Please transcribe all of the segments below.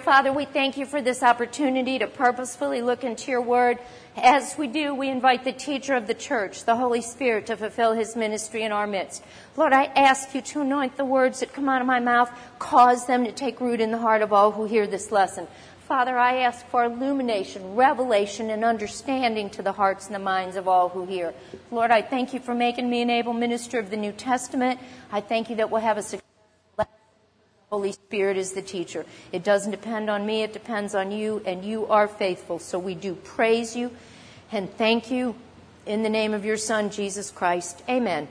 Father, we thank you for this opportunity to purposefully look into your word. As we do, we invite the teacher of the church, the Holy Spirit, to fulfill his ministry in our midst. Lord, I ask you to anoint the words that come out of my mouth, cause them to take root in the heart of all who hear this lesson. Father, I ask for illumination, revelation, and understanding to the hearts and the minds of all who hear. Lord, I thank you for making me an able minister of the New Testament. I thank you that we'll have a successful lesson. The Holy Spirit is the teacher. It doesn't depend on me, it depends on you, and you are faithful. So we do praise you and thank you in the name of your Son, Jesus Christ. Amen.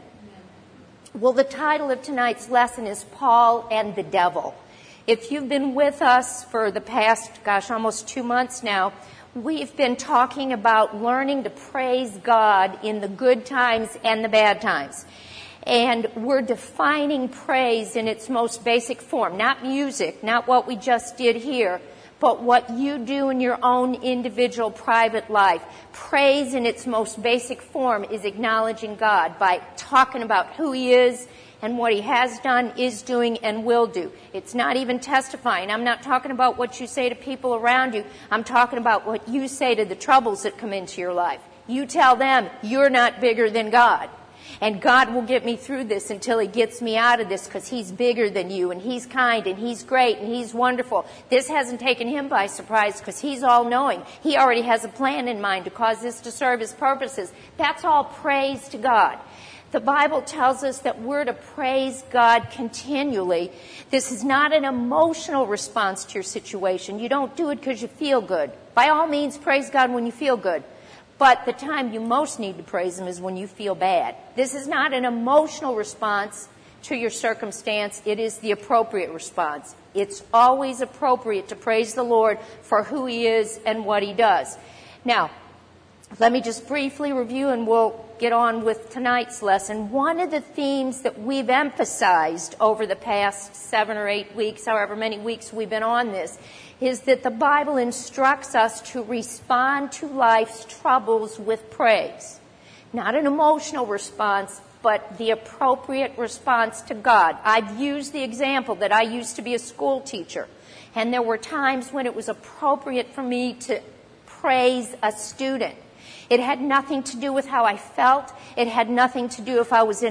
Well, the title of tonight's lesson is Paul and the Devil. If you've been with us for the past, almost 2 months now, we've been talking about learning to praise God in the good times and the bad times. And we're defining praise in its most basic form, not music, not what we just did here, but what you do in your own individual private life. Praise in its most basic form is acknowledging God by talking about who he is and what he has done, is doing, and will do. It's not even testifying. I'm not talking about what you say to people around you. I'm talking about what you say to the troubles that come into your life. You tell them you're not bigger than God. And God will get me through this until he gets me out of this, because he's bigger than you, and he's kind, and he's great, and he's wonderful. This hasn't taken him by surprise, because he's all-knowing. He already has a plan in mind to cause this to serve his purposes. That's all praise to God. The Bible tells us that we're to praise God continually. This is not an emotional response to your situation. You don't do it because you feel good. By all means, praise God when you feel good. But the time you most need to praise him is when you feel bad. This is not an emotional response to your circumstance. It is the appropriate response. It's always appropriate to praise the Lord for who he is and what he does. Now, let me just briefly review and we'll get on with tonight's lesson. One of the themes that we've emphasized over the past 7 or 8 weeks, however many weeks we've been on this, is that the Bible instructs us to respond to life's troubles with praise. Not an emotional response, but the appropriate response to God. I've used the example that I used to be a school teacher, and there were times when it was appropriate for me to praise a student. It had nothing to do with how I felt. It had nothing to do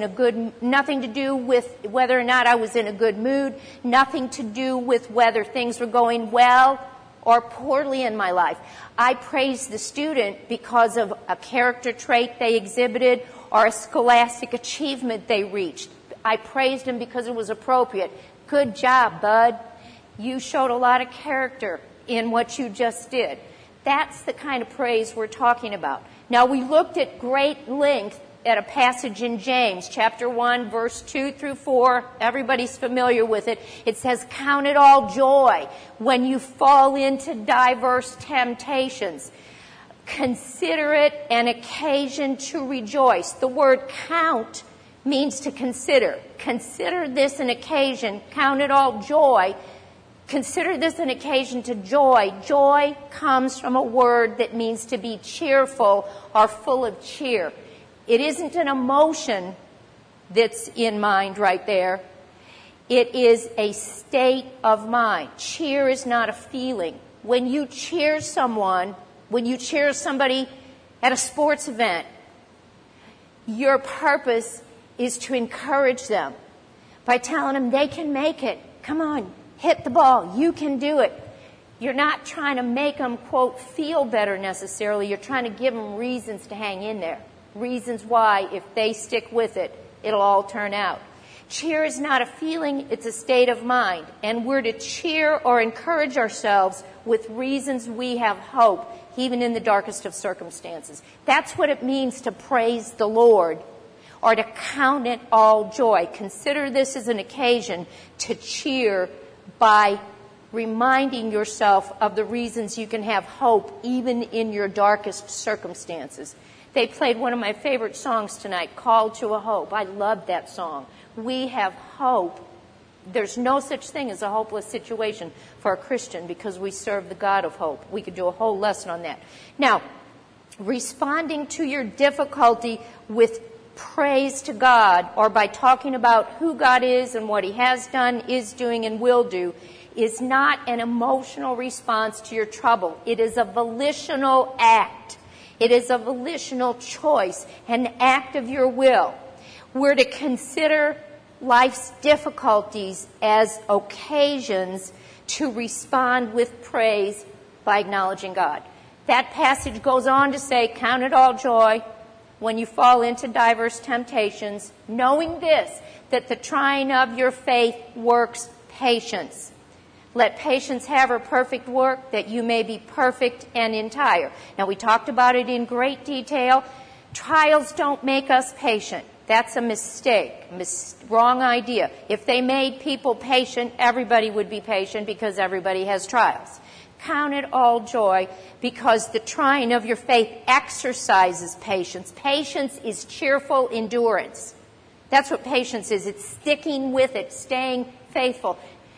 nothing to do with whether or not I was in a good mood, nothing to do with whether things were going well or poorly in my life. I praised the student because of a character trait they exhibited or a scholastic achievement they reached. I praised him because it was appropriate. Good job, bud. You showed a lot of character in what you just did. That's the kind of praise we're talking about. Now, we looked at great length at a passage in James, chapter 1, verse 2 through 4. Everybody's familiar with it. It says, "Count it all joy when you fall into diverse temptations. Consider it an occasion to rejoice." The word count means to consider. Consider this an occasion. Count it all joy. Consider this an occasion to joy. Joy comes from a word that means to be cheerful or full of cheer. It isn't an emotion that's in mind right there. It is a state of mind. Cheer is not a feeling. When you cheer someone, when you cheer somebody at a sports event, your purpose is to encourage them by telling them they can make it. Come on. Hit the ball. You can do it. You're not trying to make them, quote, feel better necessarily. You're trying to give them reasons to hang in there. Reasons why, if they stick with it, it'll all turn out. Cheer is not a feeling, it's a state of mind. And we're to cheer or encourage ourselves with reasons we have hope, even in the darkest of circumstances. That's what it means to praise the Lord, or to count it all joy. Consider this as an occasion to cheer by reminding yourself of the reasons you can have hope even in your darkest circumstances. They played one of my favorite songs tonight, "Call to a Hope." I love that song. We have hope. There's no such thing as a hopeless situation for a Christian because we serve the God of hope. We could do a whole lesson on that. Now, responding to your difficulty with praise to God, or by talking about who God is and what he has done, is doing, and will do, is not an emotional response to your trouble. It is a volitional act. It is a volitional choice, an act of your will. We're to consider life's difficulties as occasions to respond with praise by acknowledging God. That passage goes on to say, count it all joy when you fall into diverse temptations, knowing this, that the trying of your faith works patience. Let patience have her perfect work, that you may be perfect and entire. Now, we talked about it in great detail. Trials don't make us patient. That's a mistake, wrong idea. If they made people patient, everybody would be patient because everybody has trials. Count it all joy because the trying of your faith exercises patience. Patience is cheerful endurance. That's what patience is. It's sticking with it, staying faithful.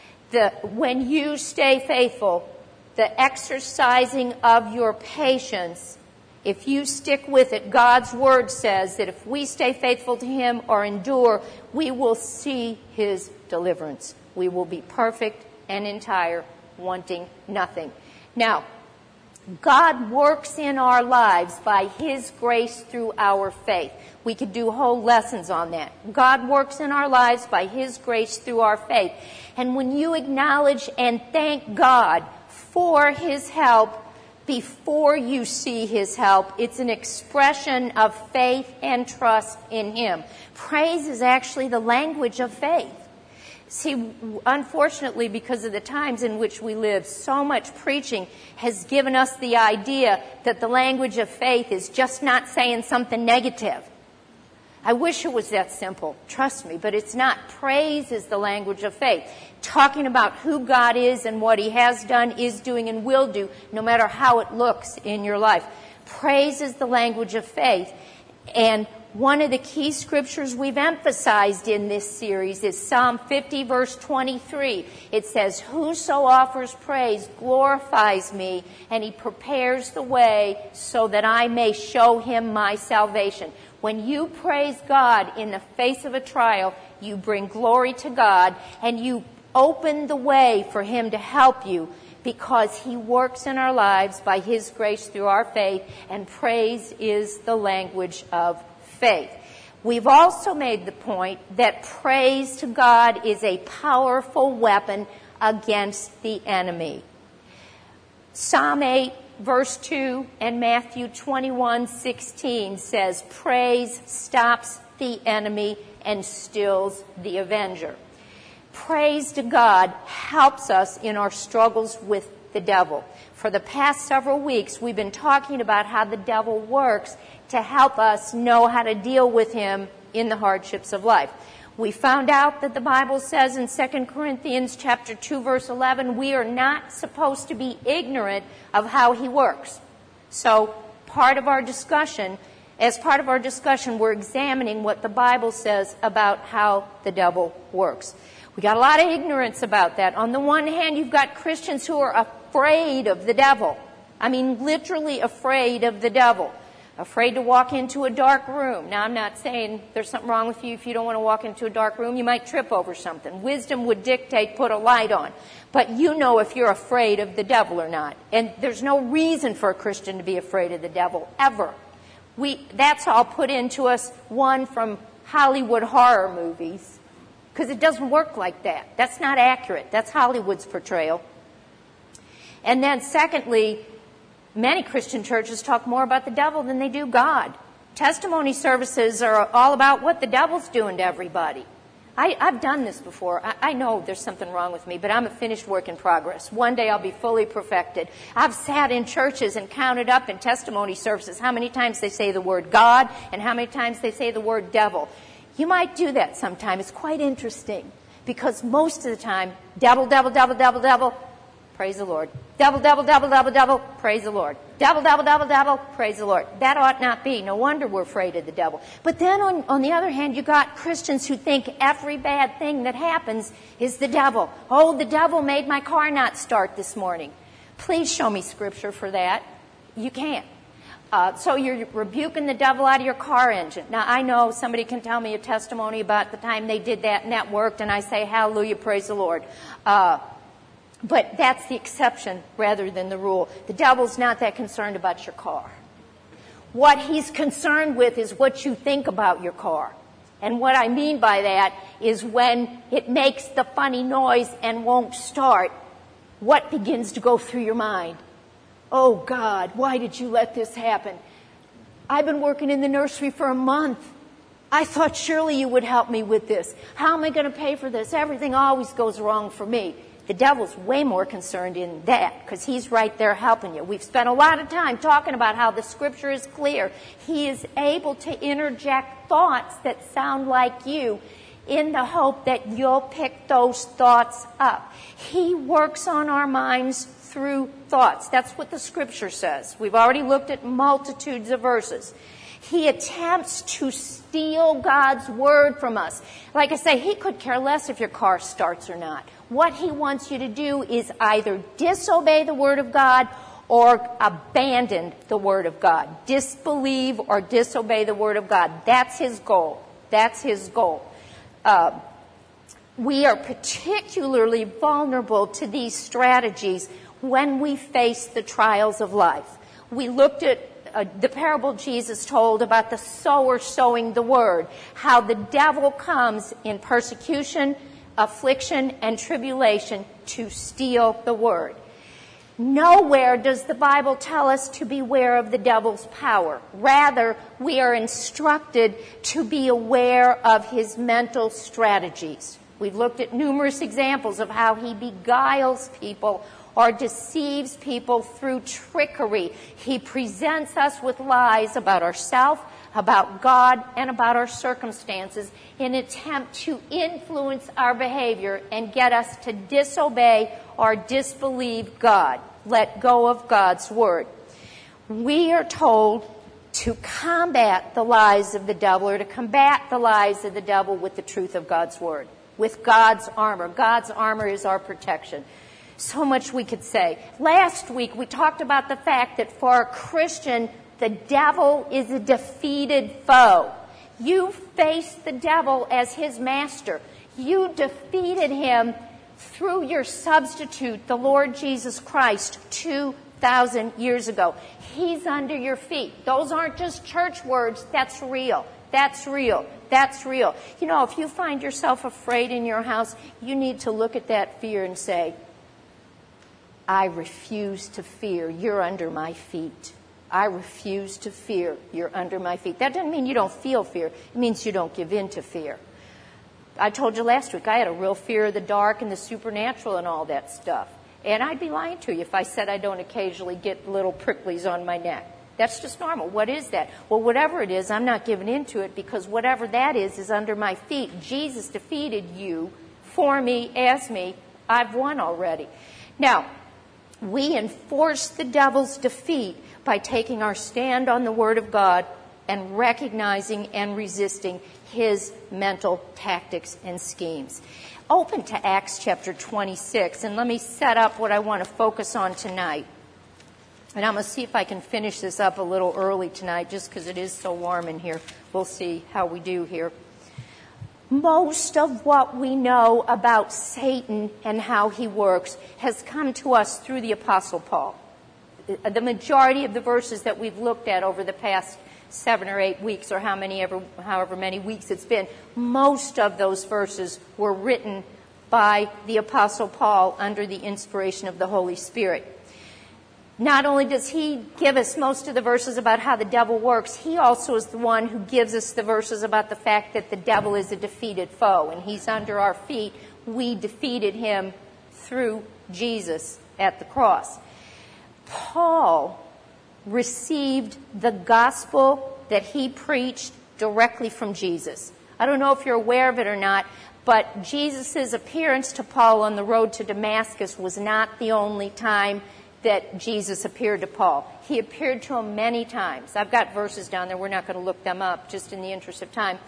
When you stay faithful, the exercising of your patience, if you stick with it, God's Word says that if we stay faithful to Him or endure, we will see His deliverance. We will be perfect and entire, wanting nothing. Now, God works in our lives by His grace through our faith. We could do whole lessons on that. God works in our lives by His grace through our faith. And when you acknowledge and thank God for His help before you see His help, it's an expression of faith and trust in Him. Praise is actually the language of faith. See, unfortunately, because of the times in which we live, so much preaching has given us the idea that the language of faith is just not saying something negative. I wish it was that simple, trust me, but it's not. Praise is the language of faith. Talking about who God is and what He has done, is doing, and will do, no matter how it looks in your life. Praise is the language of faith. And one of the key scriptures we've emphasized in this series is Psalm 50, verse 23. It says, "Whoso offers praise glorifies me, and He prepares the way so that I may show him my salvation." When you praise God in the face of a trial, you bring glory to God, and you open the way for Him to help you, because He works in our lives by His grace through our faith, and praise is the language of faith. We've also made the point that praise to God is a powerful weapon against the enemy. Psalm 8, verse 2, and Matthew 21:16 says, "Praise stops the enemy and stills the avenger." Praise to God helps us in our struggles with the devil. For the past several weeks, we've been talking about how the devil works to help us know how to deal with him in the hardships of life. We found out that the Bible says in 2 Corinthians chapter 2, verse 11, we are not supposed to be ignorant of how he works. So as part of our discussion, we're examining what the Bible says about how the devil works. We got a lot of ignorance about that. On the one hand, you've got Christians who are afraid of the devil. I mean, literally afraid of the devil. Afraid to walk into a dark room. Now, I'm not saying there's something wrong with you if you don't want to walk into a dark room. You might trip over something. Wisdom would dictate put a light on. But you know if you're afraid of the devil or not. And there's no reason for a Christian to be afraid of the devil, ever. That's all put into us, one, from Hollywood horror movies. Because it doesn't work like that. That's not accurate. That's Hollywood's portrayal. And then secondly, many Christian churches talk more about the devil than they do God. Testimony services are all about what the devil's doing to everybody. I've done this before. I know there's something wrong with me, but I'm a finished work in progress. One day I'll be fully perfected. I've sat in churches and counted up in testimony services how many times they say the word God and how many times they say the word devil. You might do that sometime. It's quite interesting because most of the time, devil, devil, devil, devil, devil, praise the Lord. Devil, devil, devil, devil, devil, praise the Lord. Devil, devil, devil, devil, praise the Lord. That ought not be. No wonder we're afraid of the devil. But then on the other hand, you got Christians who think every bad thing that happens is the devil. Oh, the devil made my car not start this morning. Please show me scripture for that. You can't. So you're rebuking the devil out of your car engine. Now, I know somebody can tell me a testimony about the time they did that and that worked, and I say, hallelujah, praise the Lord. But that's the exception rather than the rule. The devil's not that concerned about your car. What he's concerned with is what you think about your car. And what I mean by that is when it makes the funny noise and won't start, what begins to go through your mind? Oh, God, why did you let this happen? I've been working in the nursery for a month. I thought surely you would help me with this. How am I going to pay for this? Everything always goes wrong for me. The devil's way more concerned in that because he's right there helping you. We've spent a lot of time talking about how the Scripture is clear. He is able to interject thoughts that sound like you in the hope that you'll pick those thoughts up. He works on our minds through thoughts. That's what the Scripture says. We've already looked at multitudes of verses. He attempts to steal God's word from us. Like I say, he could care less if your car starts or not. What he wants you to do is either disobey the word of God or abandon the word of God. Disbelieve or disobey the word of God. That's his goal. That's his goal. We are particularly vulnerable to these strategies when we face the trials of life. We looked at the parable Jesus told about the sower sowing the word, how the devil comes in persecution, affliction, and tribulation to steal the word. Nowhere does the Bible tell us to beware of the devil's power. Rather, we are instructed to be aware of his mental strategies. We've looked at numerous examples of how he beguiles people or deceives people through trickery. He presents us with lies about ourselves, about God, and about our circumstances in an attempt to influence our behavior and get us to disobey or disbelieve God. Let go of God's word. We are told to combat the lies of the devil or to combat the lies of the devil with the truth of God's word, with God's armor. God's armor is our protection. So much we could say. Last week we talked about the fact that for a Christian, the devil is a defeated foe. You face the devil as his master. You defeated him through your substitute, the Lord Jesus Christ, 2,000 years ago. He's under your feet. Those aren't just church words. That's real. That's real. That's real. You know, if you find yourself afraid in your house, you need to look at that fear and say, I refuse to fear. You're under my feet. I refuse to fear. You're under my feet. That doesn't mean you don't feel fear. It means you don't give in to fear. I told you last week I had a real fear of the dark and the supernatural and all that stuff. And I'd be lying to you if I said I don't occasionally get little pricklies on my neck. That's just normal. What is that? Well, whatever it is, I'm not giving in to it because whatever that is under my feet. Jesus defeated you for me, as me. I've won already. Now, we enforce the devil's defeat by taking our stand on the Word of God and recognizing and resisting his mental tactics and schemes. Open to Acts chapter 26, and let me set up what I want to focus on tonight. And I'm going to see if I can finish this up a little early tonight just because it is so warm in here. We'll see how we do here. Most of what we know about Satan and how he works has come to us through the Apostle Paul. The majority of the verses that we've looked at over the past 7 or 8 weeks, or however many weeks it's been, most of those verses were written by the Apostle Paul under the inspiration of the Holy Spirit. Not only does he give us most of the verses about how the devil works, he also is the one who gives us the verses about the fact that the devil is a defeated foe and he's under our feet. We defeated him through Jesus at the cross. Paul received the gospel that he preached directly from Jesus. I don't know if you're aware of it or not, but Jesus' appearance to Paul on the road to Damascus was not the only time that Jesus appeared to Paul. He appeared to him many times. I've got verses down there. We're not going to look them up just in the interest of time.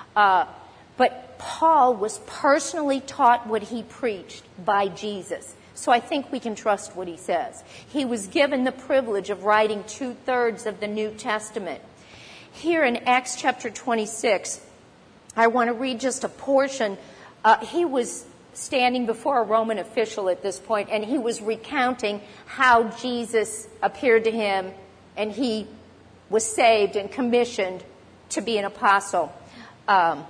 But Paul was personally taught what he preached by Jesus. So I think we can trust what he says. He was given the privilege of writing 2/3 of the New Testament. Here in Acts chapter 26, I want to read just a portion. He was standing before a Roman official at this point, and he was recounting how Jesus appeared to him, and he was saved and commissioned to be an apostle. Let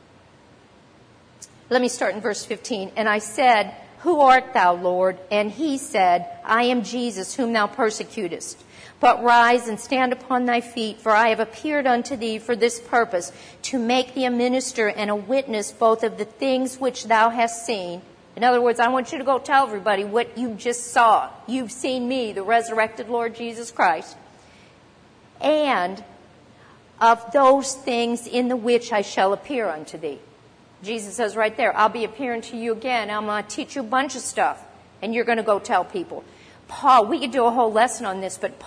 me start in verse 15. And I said, "Who art thou, Lord?" And he said, "I am Jesus, whom thou persecutest. But rise and stand upon thy feet, for I have appeared unto thee for this purpose, to make thee a minister and a witness both of the things which thou hast seen." In other words, I want you to go tell everybody what you just saw. You've seen me, the resurrected Lord Jesus Christ. "And of those things in the which I shall appear unto thee." Jesus says right there, I'll be appearing to you again. I'm going to teach you a bunch of stuff, and you're going to go tell people. Paul, we could do a whole lesson on this, but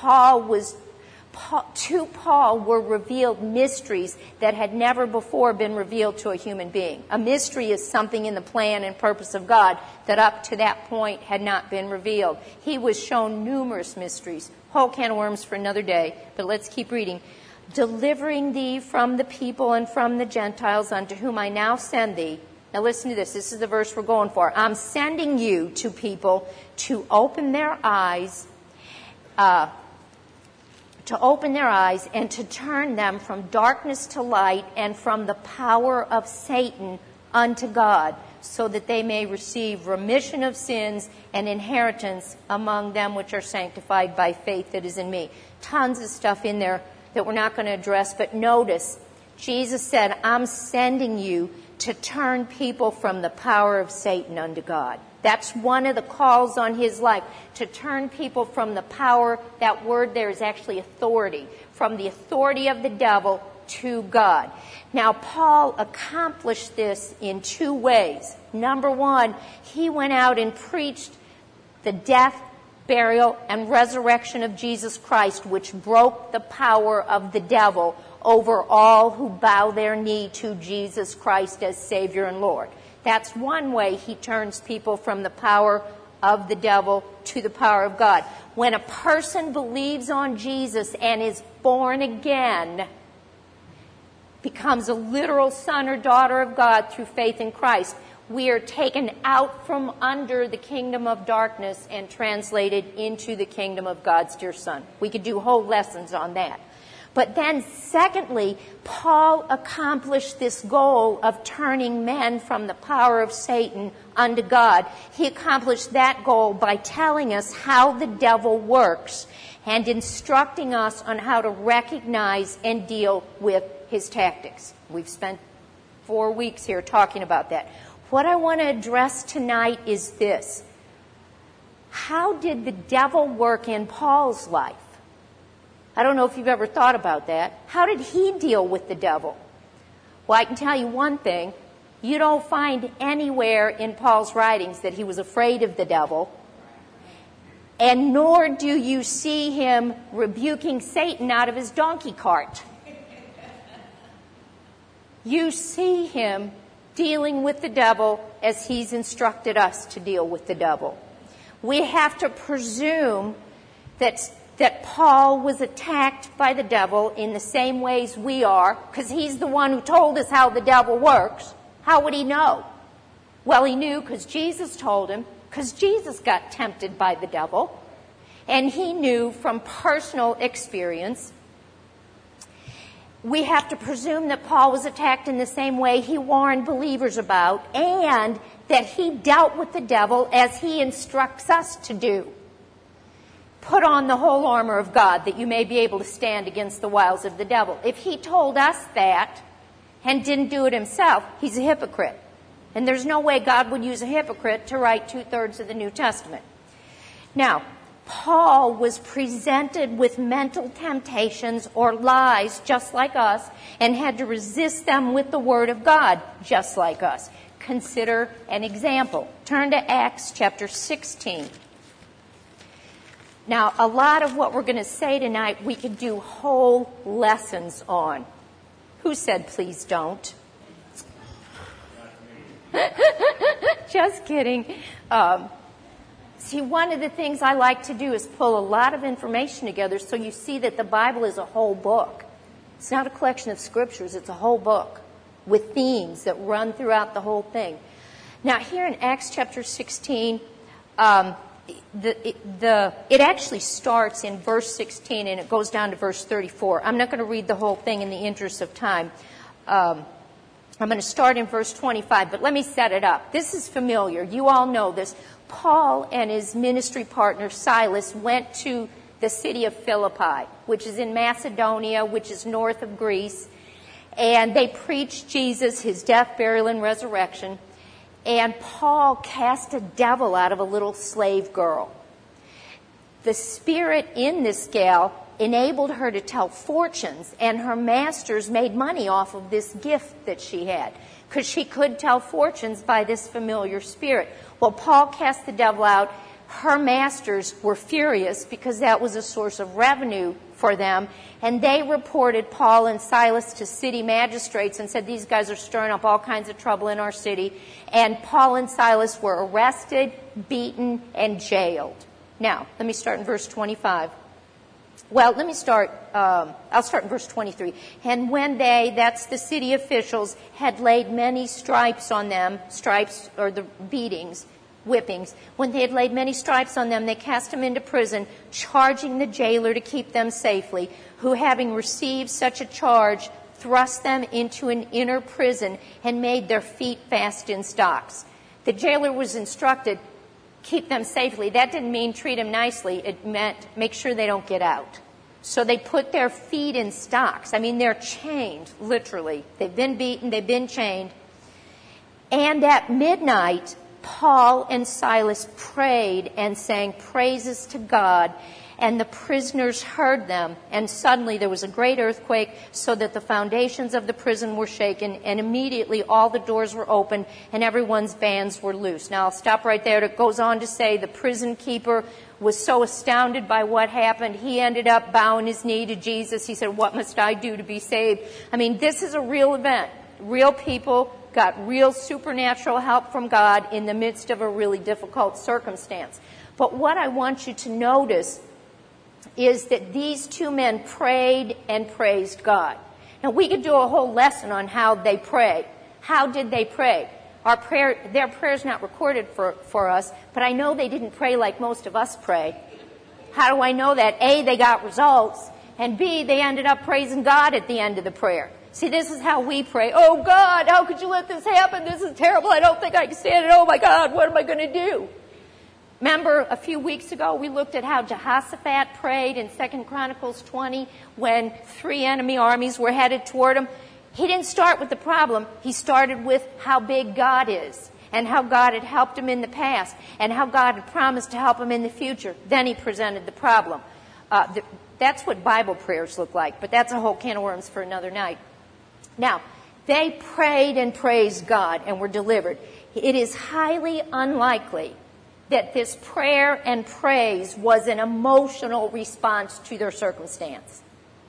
to Paul were revealed mysteries that had never before been revealed to a human being. A mystery is something in the plan and purpose of God that up to that point had not been revealed. He was shown numerous mysteries. Whole can of worms for another day, but let's keep reading. "Delivering thee from the people and from the Gentiles unto whom I now send thee." Now listen to this. This is the verse we're going for. "I'm sending you to people to open their eyes, and to turn them from darkness to light and from the power of Satan unto God, so that they may receive remission of sins and inheritance among them which are sanctified by faith that is in me." Tons of stuff in there that we're not going to address, but notice, Jesus said, "I'm sending you to turn people from the power of Satan unto God." That's one of the calls on his life, to turn people from the power, that word there is actually authority, from the authority of the devil to God. Now, Paul accomplished this in two ways. Number one, he went out and preached the death, burial, and resurrection of Jesus Christ, which broke the power of the devil over all who bow their knee to Jesus Christ as Savior and Lord. That's one way he turns people from the power of the devil to the power of God. When a person believes on Jesus and is born again, becomes a literal son or daughter of God through faith in Christ, we are taken out from under the kingdom of darkness and translated into the kingdom of God's dear Son. We could do whole lessons on that. But then secondly, Paul accomplished this goal of turning men from the power of Satan unto God. He accomplished that goal by telling us how the devil works and instructing us on how to recognize and deal with his tactics. We've spent 4 weeks here talking about that. What I want to address tonight is this. How did the devil work in Paul's life? I don't know if you've ever thought about that. How did he deal with the devil? Well, I can tell you one thing. You don't find anywhere in Paul's writings that he was afraid of the devil, and nor do you see him rebuking Satan out of his donkey cart. You see him dealing with the devil as he's instructed us to deal with the devil. We have to presume that Paul was attacked by the devil in the same ways we are, because he's the one who told us how the devil works. How would he know? Well, he knew because Jesus told him, because Jesus got tempted by the devil, and he knew from personal experience. We have to presume that Paul was attacked in the same way he warned believers about, and that he dealt with the devil as he instructs us to do. Put on the whole armor of God that you may be able to stand against the wiles of the devil. If he told us that and didn't do it himself, he's a hypocrite. And there's no way God would use a hypocrite to write 2/3 of the New Testament. Now, Paul was presented with mental temptations or lies just like us and had to resist them with the Word of God just like us. Consider an example. Turn to Acts chapter 16. Now, a lot of what we're going to say tonight we could do whole lessons on. Who said please don't? Just kidding. See, one of the things I like to do is pull a lot of information together so you see that the Bible is a whole book. It's not a collection of scriptures, it's a whole book with themes that run throughout the whole thing. Now, here in Acts chapter 16, it actually starts in verse 16 and it goes down to verse 34. I'm not going to read the whole thing in the interest of time. I'm going to start in verse 25, but let me set it up. This is familiar. You all know this. Paul and his ministry partner Silas went to the city of Philippi, which is in Macedonia, which is north of Greece, and they preached Jesus, his death, burial, and resurrection. And Paul cast a devil out of a little slave girl. The spirit in this gal enabled her to tell fortunes, and her masters made money off of this gift that she had, because she could tell fortunes by this familiar spirit. Well, Paul cast the devil out. Her masters were furious because that was a source of revenue for them, and they reported Paul and Silas to city magistrates and said, these guys are stirring up all kinds of trouble in our city. And Paul and Silas were arrested, beaten, and jailed. Now, let me start in verse 25. Well, I'll start in verse 23. And when they, that's the city officials, had laid many stripes on them, stripes or the beatings, whippings, when they had laid many stripes on them, they cast them into prison, charging the jailer to keep them safely, who, having received such a charge, thrust them into an inner prison and made their feet fast in stocks. The jailer was instructed, keep them safely. That didn't mean treat them nicely. It meant make sure they don't get out. So they put their feet in stocks. I mean, they're chained, literally. They've been beaten, they've been chained. And at midnight, Paul and Silas prayed and sang praises to God, and the prisoners heard them. And suddenly there was a great earthquake, so that the foundations of the prison were shaken, and immediately all the doors were opened, and everyone's bands were loosed. Now I'll stop right there. It goes on to say the prison keeper was so astounded by what happened, he ended up bowing his knee to Jesus. He said, what must I do to be saved? I mean, this is a real event. Real people got real supernatural help from God in the midst of a really difficult circumstance. But what I want you to notice is that these two men prayed and praised God. Now, we could do a whole lesson on how they prayed. How did they pray? Their prayer's not recorded for us, but I know they didn't pray like most of us pray. How do I know that? A, they got results, and B, they ended up praising God at the end of the prayer. See, this is how we pray. Oh, God, how could you let this happen? This is terrible. I don't think I can stand it. Oh, my God, what am I going to do? Remember, a few weeks ago, we looked at how Jehoshaphat prayed in 2 Chronicles 20 when 3 enemy armies were headed toward him. He didn't start with the problem. He started with how big God is and how God had helped him in the past and how God had promised to help him in the future. Then he presented the problem. That's what Bible prayers look like, but that's a whole can of worms for another night. Now, they prayed and praised God and were delivered. It is highly unlikely that this prayer and praise was an emotional response to their circumstance.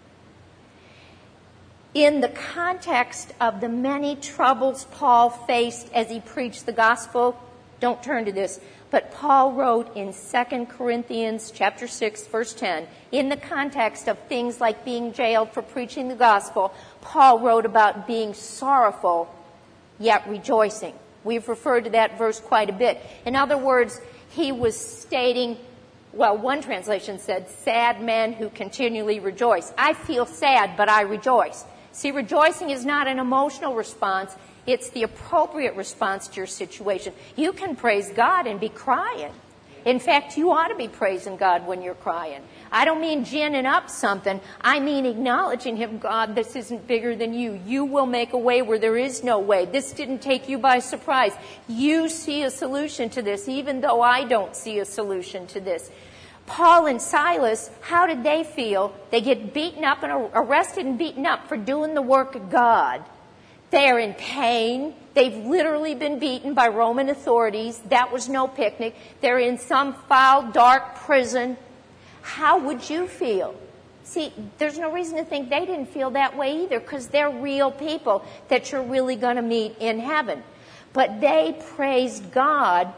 In the context of the many troubles Paul faced as he preached the gospel, don't turn to this, but Paul wrote in 2 Corinthians chapter 6, verse 10, in the context of things like being jailed for preaching the gospel, Paul wrote about being sorrowful yet rejoicing. We've referred to that verse quite a bit. In other words, he was stating, well, one translation said, sad men who continually rejoice. I feel sad, but I rejoice. See, rejoicing is not an emotional response. It's the appropriate response to your situation. You can praise God and be crying. In fact, you ought to be praising God when you're crying. I don't mean ginning up something. I mean acknowledging Him, God, this isn't bigger than you. You will make a way where there is no way. This didn't take you by surprise. You see a solution to this, even though I don't see a solution to this. Paul and Silas, how did they feel? They get beaten up and arrested and beaten up for doing the work of God. They're in pain. They've literally been beaten by Roman authorities. That was no picnic. They're in some foul, dark prison. How would you feel? See, there's no reason to think they didn't feel that way either, because they're real people that you're really going to meet in heaven. But they praised God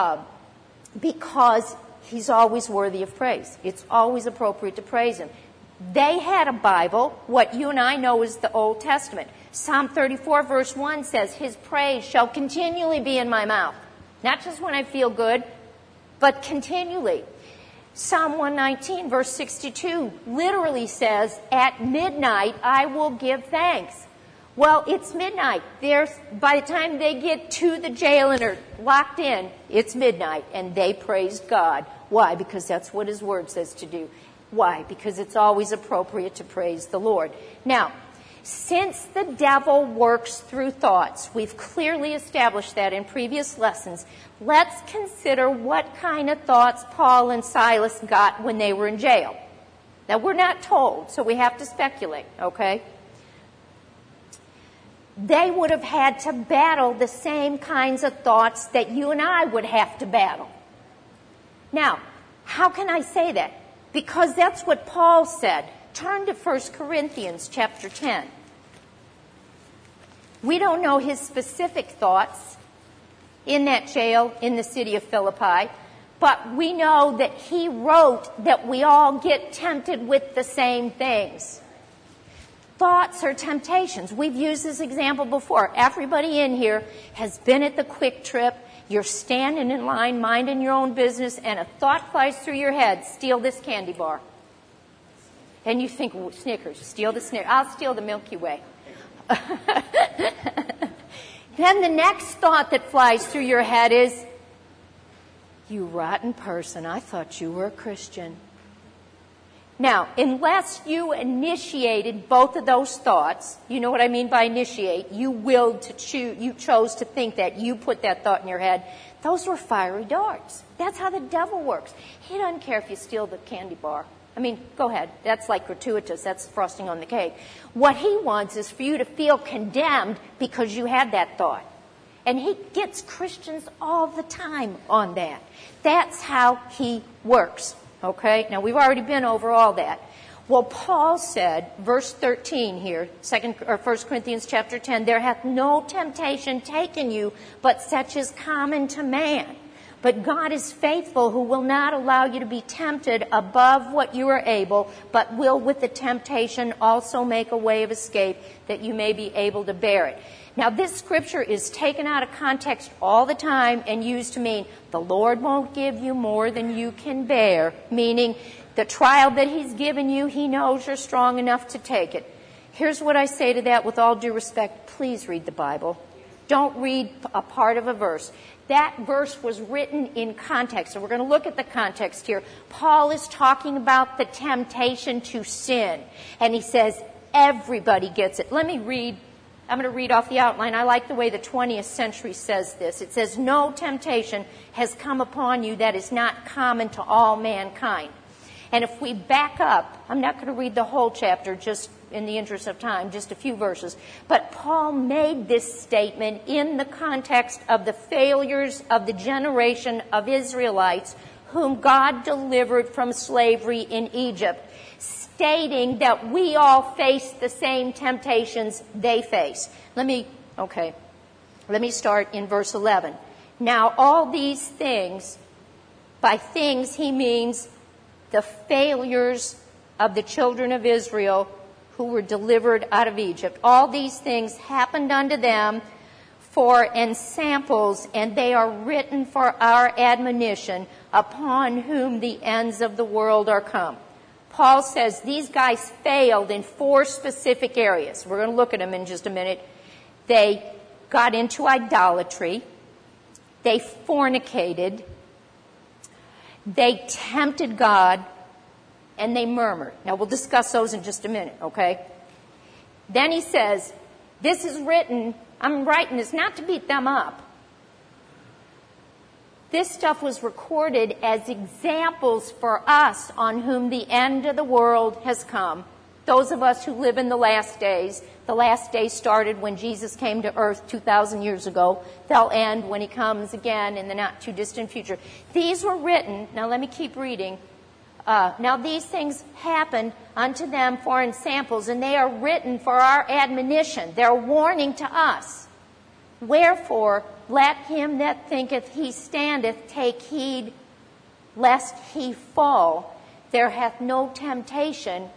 because He's always worthy of praise. It's always appropriate to praise Him. They had a Bible, what you and I know is the Old Testament. Psalm 34 verse 1 says, His praise shall continually be in my mouth. Not just when I feel good, but continually. Psalm 119 verse 62 literally says, at midnight I will give thanks. Well, it's midnight. By the time they get to the jail and are locked in, it's midnight, and they praised God. Why? Because that's what His Word says to do. Why? Because it's always appropriate to praise the Lord. Now, since the devil works through thoughts, we've clearly established that in previous lessons, let's consider what kind of thoughts Paul and Silas got when they were in jail. Now, we're not told, so we have to speculate, okay? They would have had to battle the same kinds of thoughts that you and I would have to battle. Now, how can I say that? Because that's what Paul said. Turn to 1 Corinthians chapter 10. We don't know his specific thoughts in that jail in the city of Philippi, but we know that he wrote that we all get tempted with the same things. Thoughts are temptations. We've used this example before. Everybody in here has been at the Quick Trip. You're standing in line, minding your own business, and a thought flies through your head, steal this candy bar. And you think, Snickers, steal the Snickers. I'll steal the Milky Way. Then the next thought that flies through your head is, you rotten person, I thought you were a Christian. Now, unless you initiated both of those thoughts, you know what I mean by initiate, you chose to think that, you put that thought in your head, those were fiery darts. That's how the devil works. He doesn't care if you steal the candy bar. I mean, go ahead. That's like gratuitous. That's frosting on the cake. What he wants is for you to feel condemned because you had that thought. And he gets Christians all the time on that. That's how he works. Okay? Now, we've already been over all that. Well, Paul said, verse 13 here, 1 Corinthians chapter 10, there hath no temptation taken you, but such is common to man. But God is faithful, who will not allow you to be tempted above what you are able, but will with the temptation also make a way of escape, that you may be able to bear it. Now, this scripture is taken out of context all the time and used to mean the Lord won't give you more than you can bear, meaning the trial that He's given you, He knows you're strong enough to take it. Here's what I say to that with all due respect. Please read the Bible. Don't read a part of a verse. That verse was written in context. So we're going to look at the context here. Paul is talking about the temptation to sin. And he says, everybody gets it. Let me read. I'm going to read off the outline. I like the way the 20th century says this. It says, no temptation has come upon you that is not common to all mankind. And if we back up, I'm not going to read the whole chapter just in the interest of time, just a few verses. But Paul made this statement in the context of the failures of the generation of Israelites whom God delivered from slavery in Egypt, stating that we all face the same temptations they face. Let me start in verse 11. Now, all these things, by things he means the failures of the children of Israel who were delivered out of Egypt. All these things happened unto them for ensamples, and they are written for our admonition, upon whom the ends of the world are come. Paul says these guys failed in 4 specific areas. We're going to look at them in just a minute. They got into idolatry. They fornicated. They tempted God. And they murmured. Now, we'll discuss those in just a minute, okay? Then he says, this is written, I'm writing this not to beat them up. This stuff was recorded as examples for us on whom the end of the world has come. Those of us who live in the last days. The last days started when Jesus came to earth 2,000 years ago. They'll end when He comes again in the not too distant future. These were written, now let me keep reading. Now these things happened unto them for ensamples, and they are written for our admonition. They're warning to us. Wherefore, let him that thinketh he standeth take heed lest he fall. There hath no temptation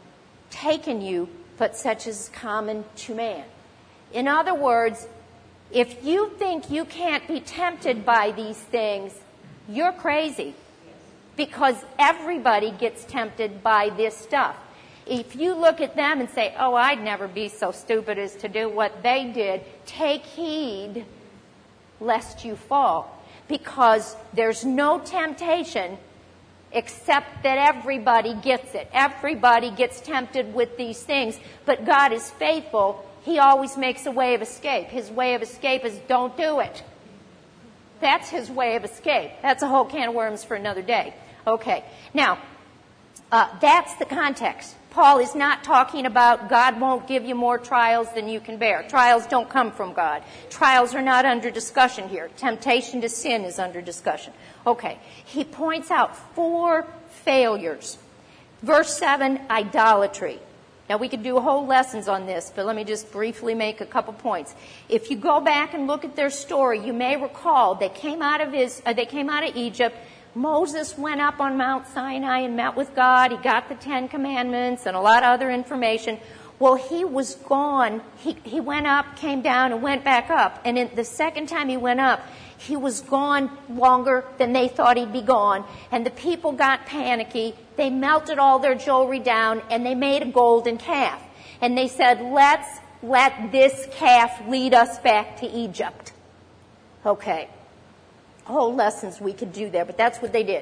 taken you, but such is common to man. In other words, if you think you can't be tempted by these things, you're crazy. Because everybody gets tempted by this stuff. If you look at them and say, oh, I'd never be so stupid as to do what they did, take heed lest you fall. Because there's no temptation except that everybody gets it. Everybody gets tempted with these things. But God is faithful. He always makes a way of escape. His way of escape is don't do it. That's his way of escape. That's a whole can of worms for another day. Okay. Now, that's the context. Paul is not talking about God won't give you more trials than you can bear. Trials don't come from God. Trials are not under discussion here. Temptation to sin is under discussion. Okay. He points out 4 failures. Verse 7, idolatry. Now, we could do whole lessons on this, but let me just briefly make a couple points. If you go back and look at their story, you may recall they came out of Egypt. Moses went up on Mount Sinai and met with God. He got the 10 Commandments and a lot of other information. Well, he was gone. He went up, came down, and went back up. And the second time he went up, he was gone longer than they thought he'd be gone. And the people got panicky. They melted all their jewelry down, and they made a golden calf. And they said, let's let this calf lead us back to Egypt. Okay. Whole lessons we could do there, but that's what they did.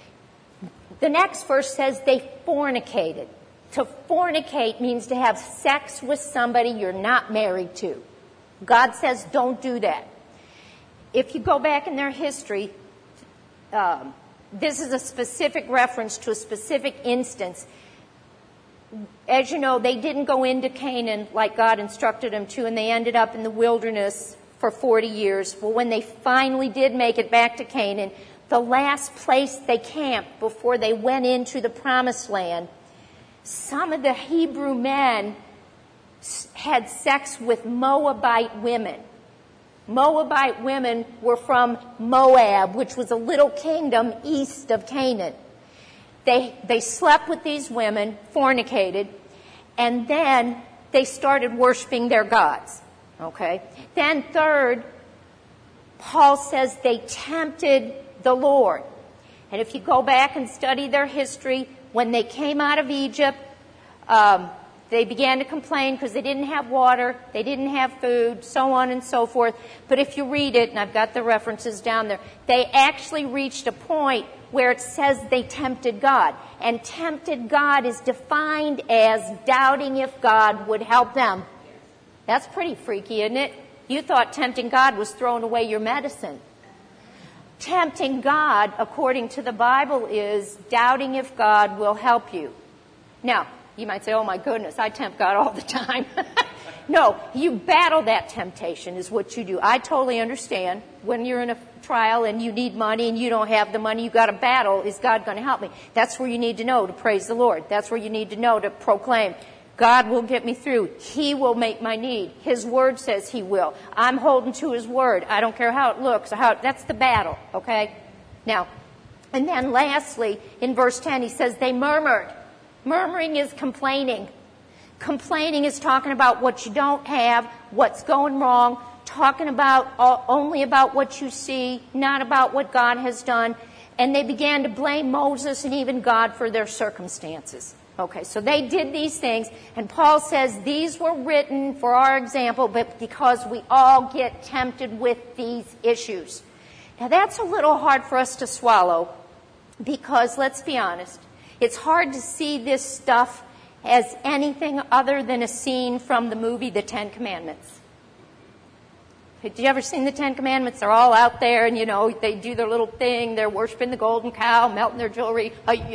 The next verse says they fornicated. To fornicate means to have sex with somebody you're not married to. God says don't do that. If you go back in their history, this is a specific reference to a specific instance. As you know, they didn't go into Canaan like God instructed them to, and they ended up in the wilderness for 40 years. Well, when they finally did make it back to Canaan, the last place they camped before they went into the promised land, some of the Hebrew men had sex with Moabite women. Moabite women were from Moab, which was a little kingdom east of Canaan. They slept with these women, fornicated, and then they started worshiping their gods. Okay. Then third, Paul says they tempted the Lord. And if you go back and study their history, when they came out of Egypt, they began to complain because they didn't have water, they didn't have food, so on and so forth. But if you read it, and I've got the references down there, they actually reached a point where it says they tempted God. And tempted God is defined as doubting if God would help them. That's pretty freaky, isn't it? You thought tempting God was throwing away your medicine. Tempting God, according to the Bible, is doubting if God will help you. Now, you might say, oh my goodness, I tempt God all the time. No, you battle that temptation is what you do. I totally understand when you're in a trial and you need money and you don't have the money, you got to battle, is God going to help me? That's where you need to know to praise the Lord. That's where you need to know to proclaim, God will get me through. He will make my need. His word says he will. I'm holding to his word. I don't care how it looks. That's the battle, okay? Now, and then lastly, in verse 10, he says they murmured. Murmuring is complaining. Complaining is talking about what you don't have, what's going wrong, talking about only about what you see, not about what God has done. And they began to blame Moses and even God for their circumstances. Okay, so they did these things, and Paul says these were written for our example, but because we all get tempted with these issues. Now that's a little hard for us to swallow, because let's be honest, it's hard to see this stuff as anything other than a scene from the movie The 10 Commandments. Have you ever seen the 10 Commandments? They're all out there, and, they do their little thing. They're worshiping the golden cow, melting their jewelry,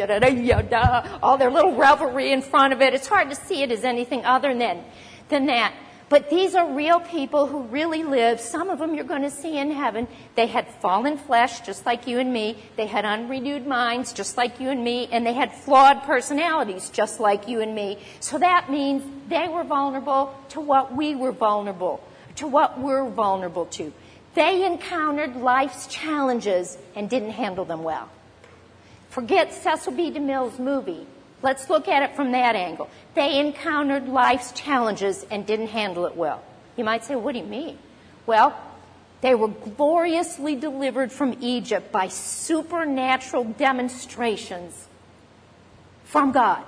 all their little revelry in front of it. It's hard to see it as anything other than that. But these are real people who really live. Some of them you're going to see in heaven. They had fallen flesh, just like you and me. They had unrenewed minds, just like you and me. And they had flawed personalities, just like you and me. So that means they were vulnerable to what we were vulnerable to what we're vulnerable to. They encountered life's challenges and didn't handle them well. Forget Cecil B. DeMille's movie. Let's look at it from that angle. They encountered life's challenges and didn't handle it well. You might say, what do you mean? Well, they were gloriously delivered from Egypt by supernatural demonstrations from God.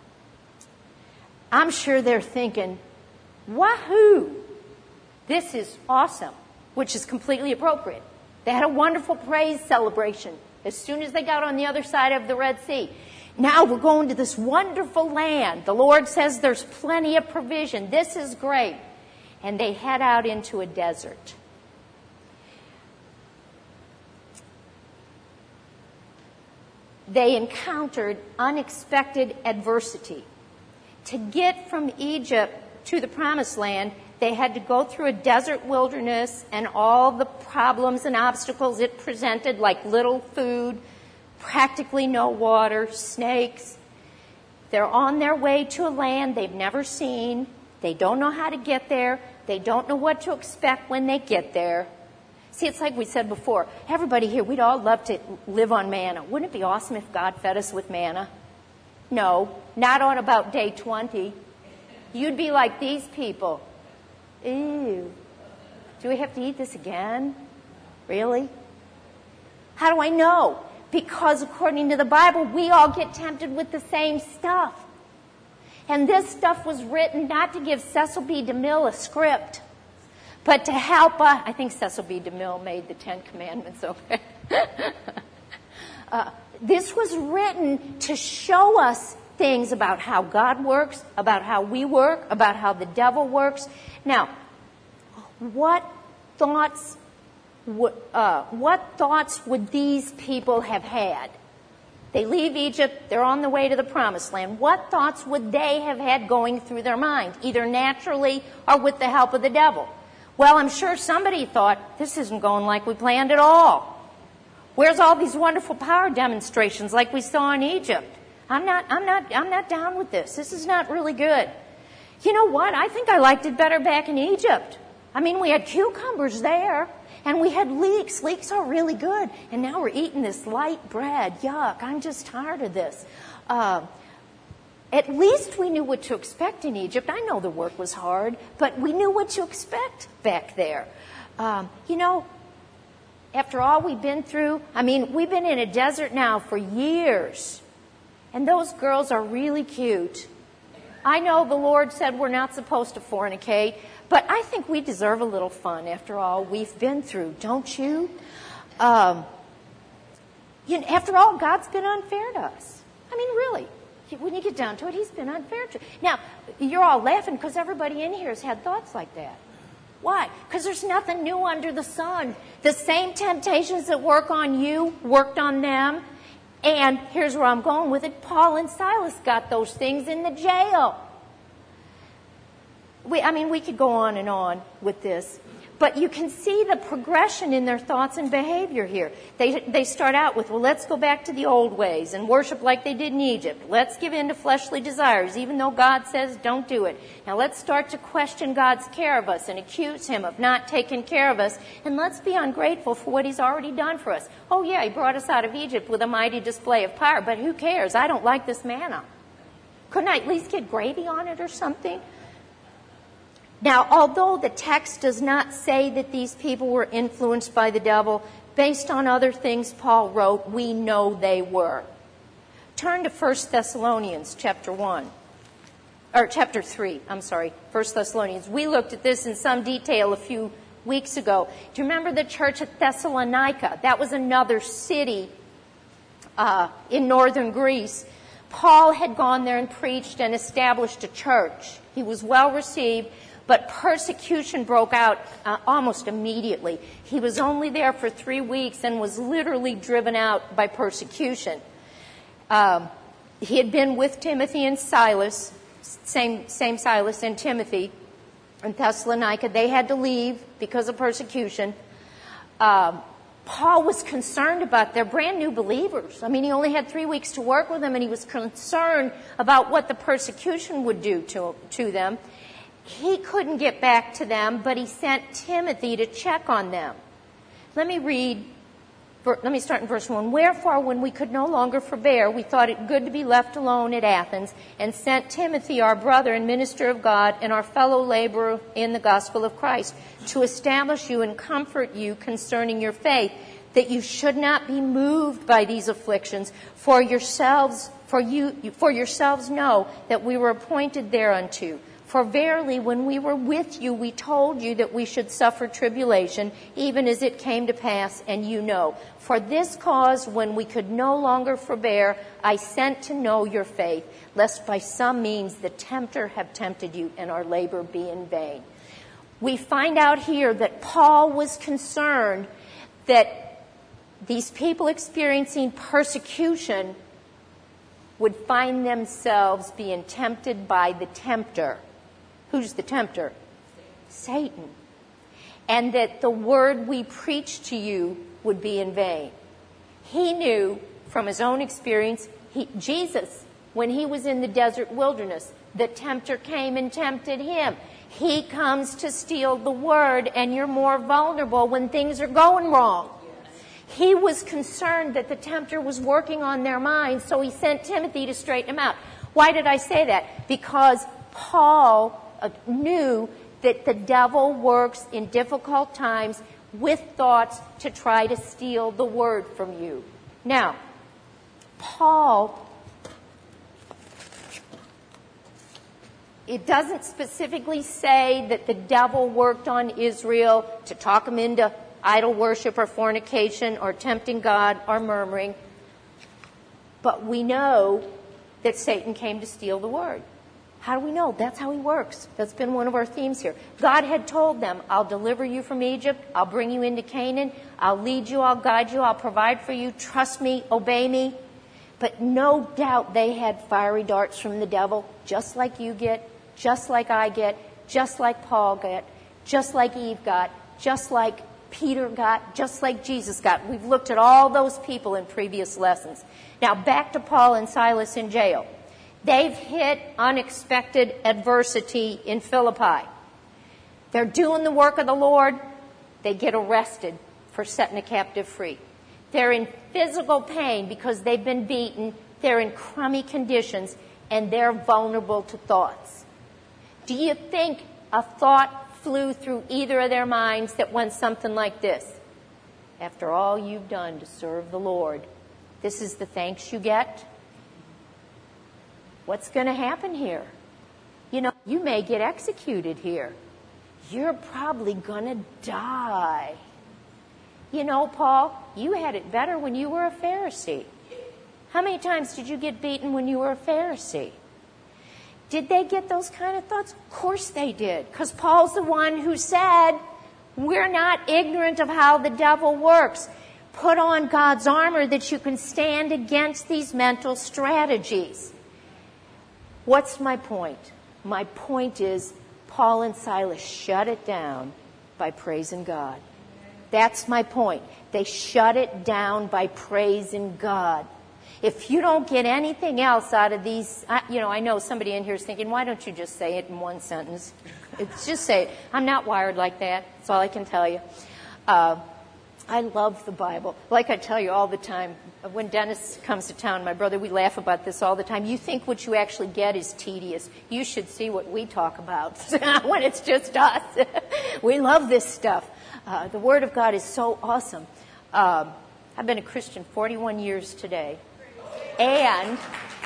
I'm sure they're thinking, wahoo, this is awesome, which is completely appropriate. They had a wonderful praise celebration as soon as they got on the other side of the Red Sea. Now we're going to this wonderful land. The Lord says there's plenty of provision. This is great. And they head out into a desert. They encountered unexpected adversity. To get from Egypt to the Promised Land, they had to go through a desert wilderness and all the problems and obstacles it presented, like little food, practically no water, snakes. They're on their way to a land they've never seen. They don't know how to get there. They don't know what to expect when they get there. See, it's like we said before. Everybody here, we'd all love to live on manna. Wouldn't it be awesome if God fed us with manna? No, not on about day 20. You'd be like these people. Ew. Do we have to eat this again? Really? How do I know? Because according to the Bible, we all get tempted with the same stuff. And this stuff was written not to give Cecil B. DeMille a script, but to help us. I think Cecil B. DeMille made the Ten Commandments, okay? This was written to show us things about how God works, about how we work, about how the devil works. Now, what thoughts would these people have had? They leave Egypt, they're on the way to the Promised Land. What thoughts would they have had going through their mind, either naturally or with the help of the devil? Well, I'm sure somebody thought, this isn't going like we planned at all. Where's all these wonderful power demonstrations like we saw in Egypt? I'm not down with this. This is not really good. You know what? I think I liked it better back in Egypt. I mean, we had cucumbers there, and we had leeks. Leeks are really good. And now we're eating this light bread. Yuck, I'm just tired of this. At least we knew what to expect in Egypt. I know the work was hard, but we knew what to expect back there. After all we've been through, we've been in a desert now for years. And those girls are really cute. I know the Lord said we're not supposed to fornicate, but I think we deserve a little fun after all we've been through, don't you? After all, God's been unfair to us. Really. When you get down to it, He's been unfair to us. Now, you're all laughing because everybody in here has had thoughts like that. Why? Because there's nothing new under the sun. The same temptations that work on you worked on them. And here's where I'm going with it. Paul and Silas got those things in the jail. We could go on and on with this. But you can see the progression in their thoughts and behavior here. They start out with, well, let's go back to the old ways and worship like they did in Egypt. Let's give in to fleshly desires, even though God says don't do it. Now let's start to question God's care of us and accuse Him of not taking care of us. And let's be ungrateful for what He's already done for us. Oh yeah, He brought us out of Egypt with a mighty display of power, but who cares? I don't like this manna. Couldn't I at least get gravy on it or something? Now, although the text does not say that these people were influenced by the devil, based on other things Paul wrote, we know they were. Turn to 1 Thessalonians chapter 3. 1 Thessalonians. We looked at this in some detail a few weeks ago. Do you remember the church at Thessalonica? That was another city in northern Greece. Paul had gone there and preached and established a church. He was well received. But persecution broke out almost immediately. He was only there for 3 weeks and was literally driven out by persecution. He had been with Timothy and Silas, same Silas and Timothy in Thessalonica. They had to leave because of persecution. Paul was concerned about their brand new believers. He only had 3 weeks to work with them, and he was concerned about what the persecution would do to them. He couldn't get back to them, but he sent Timothy to check on them. Let me read Let me start in verse 1. Wherefore, when we could no longer forbear, we thought it good to be left alone at Athens, and sent Timothy, our brother and minister of God, and our fellow laborer in the gospel of Christ, to establish you and comfort you concerning your faith, that you should not be moved by these afflictions, for yourselves know that we were appointed thereunto. For verily, when we were with you, we told you that we should suffer tribulation, even as it came to pass, and you know. For this cause, when we could no longer forbear, I sent to know your faith, lest by some means the tempter have tempted you, and our labor be in vain. We find out here that Paul was concerned that these people experiencing persecution would find themselves being tempted by the tempter. Who's the tempter? Satan. And that the word we preach to you would be in vain. He knew from his own experience, Jesus, when he was in the desert wilderness, the tempter came and tempted him. He comes to steal the word, and you're more vulnerable when things are going wrong. He was concerned that the tempter was working on their minds, so he sent Timothy to straighten them out. Why did I say that? Because Paul knew that the devil works in difficult times with thoughts to try to steal the word from you. Now, Paul, it doesn't specifically say that the devil worked on Israel to talk them into idol worship or fornication or tempting God or murmuring. But we know that Satan came to steal the word. How do we know? That's how he works. That's been one of our themes here. God had told them, I'll deliver you from Egypt. I'll bring you into Canaan. I'll lead you. I'll guide you. I'll provide for you. Trust me. Obey me. But no doubt they had fiery darts from the devil, just like you get, just like I get, just like Paul got, just like Eve got, just like Peter got, just like Jesus got. We've looked at all those people in previous lessons. Now back to Paul and Silas in jail. They've hit unexpected adversity in Philippi. They're doing the work of the Lord. They get arrested for setting a captive free. They're in physical pain because they've been beaten. They're in crummy conditions, and they're vulnerable to thoughts. Do you think a thought flew through either of their minds that went something like this? After all you've done to serve the Lord, this is the thanks you get? What's going to happen here? You know, you may get executed here. You're probably going to die. You know, Paul, you had it better when you were a Pharisee. How many times did you get beaten when you were a Pharisee? Did they get those kind of thoughts? Of course they did, because Paul's the one who said, we're not ignorant of how the devil works. Put on God's armor that you can stand against these mental strategies. What's my point? My point is Paul and Silas shut it down by praising God. That's my point. They shut it down by praising God. If you don't get anything else out of these, I know somebody in here is thinking, why don't you just say it in one sentence? Just say it. I'm not wired like that. That's all I can tell you. I love the Bible. Like I tell you all the time, when Dennis comes to town, my brother, we laugh about this all the time. You think what you actually get is tedious. You should see what we talk about when it's just us. We love this stuff. The Word of God is so awesome. I've been a Christian 41 years today. And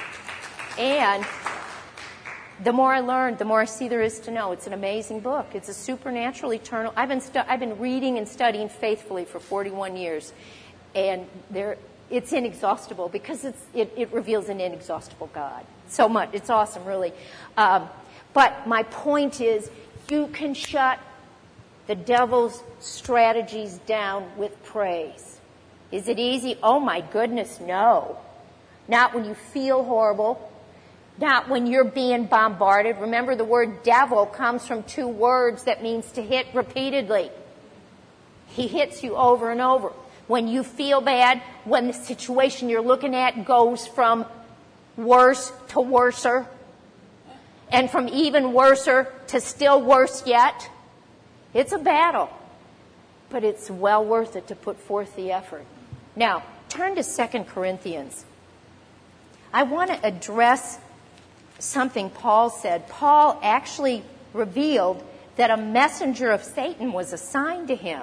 the more I learn, the more I see there is to know. It's an amazing book. It's a supernatural, eternal. I've been reading and studying faithfully for 41 years, and it's inexhaustible because it reveals an inexhaustible God. So much. It's awesome, really. But my point is, you can shut the devil's strategies down with praise. Is it easy? Oh my goodness, no. Not when you feel horrible. Not when you're being bombarded. Remember, the word devil comes from two words that means to hit repeatedly. He hits you over and over. When you feel bad, when the situation you're looking at goes from worse to worser, and from even worser to still worse yet, it's a battle. But it's well worth it to put forth the effort. Now, turn to 2 Corinthians. I want to address something Paul said. Paul actually revealed that a messenger of Satan was assigned to him.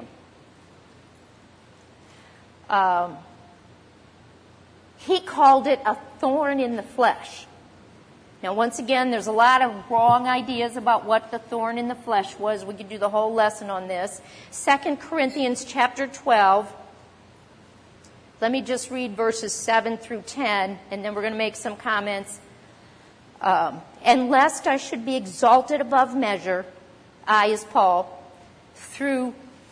He called it a thorn in the flesh. Now, once again, there's a lot of wrong ideas about what the thorn in the flesh was. We could do the whole lesson on this. 2 Corinthians chapter 12. Let me just read verses 7 through 10, and then we're going to make some comments. And lest I should be exalted above measure, I, as Paul, through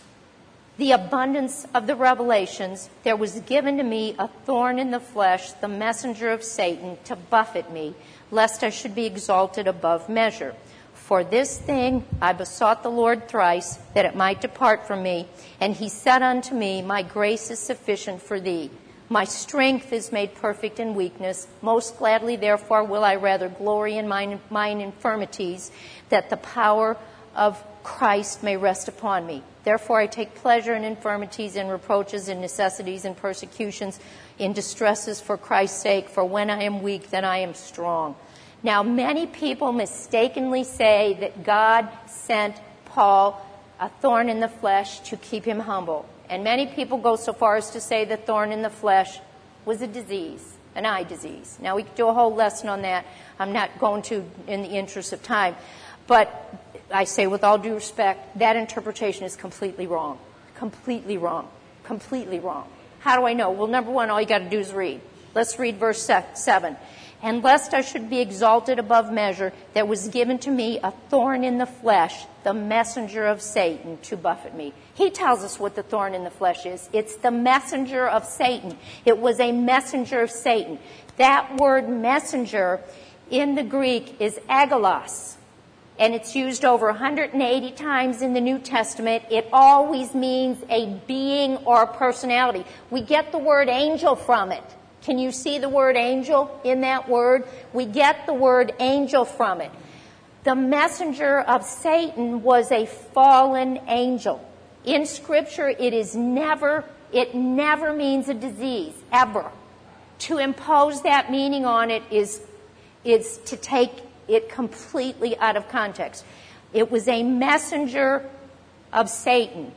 the abundance of the revelations, there was given to me a thorn in the flesh, the messenger of Satan, to buffet me, lest I should be exalted above measure. For this thing I besought the Lord thrice, that it might depart from me. And he said unto me, My grace is sufficient for thee. My strength is made perfect in weakness. Most gladly, therefore, will I rather glory in mine infirmities, that the power of Christ may rest upon me. Therefore I take pleasure in infirmities, in reproaches, in necessities, in persecutions, in distresses for Christ's sake. For when I am weak, then I am strong. Now, many people mistakenly say that God sent Paul a thorn in the flesh to keep him humble. And many people go so far as to say the thorn in the flesh was a disease, an eye disease. Now, we could do a whole lesson on that. I'm not going to in the interest of time. But I say with all due respect, that interpretation is completely wrong. Completely wrong. Completely wrong. How do I know? Well, number one, all you got to do is read. Let's read verse 7. And lest I should be exalted above measure, there was given to me a thorn in the flesh, the messenger of Satan, to buffet me. He tells us what the thorn in the flesh is. It's the messenger of Satan. It was a messenger of Satan. That word messenger in the Greek is agolos. And it's used over 180 times in the New Testament. It always means a being or a personality. We get the word angel from it. Can you see the word angel in that word? We get the word angel from it. The messenger of Satan was a fallen angel. In Scripture, it never means a disease, ever. To impose that meaning on it is to take it completely out of context. It was a messenger of Satan.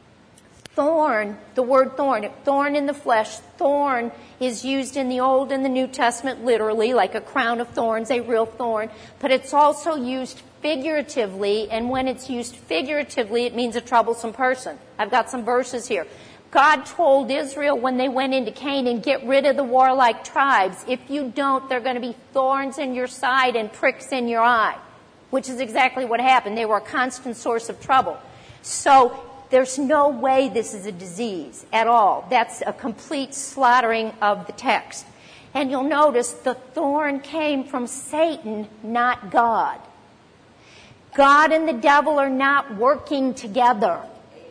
Thorn, the word thorn in the flesh, thorn is used in the Old and the New Testament literally, like a crown of thorns, a real thorn, but it's also used figuratively, and when it's used figuratively, it means a troublesome person. I've got some verses here. God told Israel when they went into Canaan, get rid of the warlike tribes. If you don't, there are going to be thorns in your side and pricks in your eye, which is exactly what happened. They were a constant source of trouble. So there's no way this is a disease at all. That's a complete slaughtering of the text. And you'll notice the thorn came from Satan, not God. God and the devil are not working together.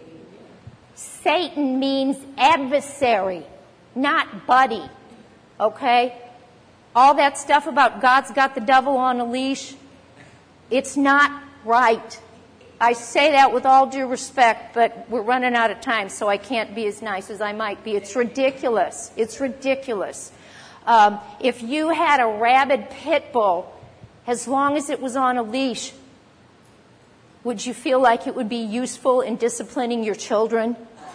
Satan means adversary, not buddy. Okay? All that stuff about God's got the devil on a leash, it's not right. I say that with all due respect, but we're running out of time, so I can't be as nice as I might be. It's ridiculous. It's ridiculous. If you had a rabid pit bull, as long as it was on a leash, would you feel like it would be useful in disciplining your children?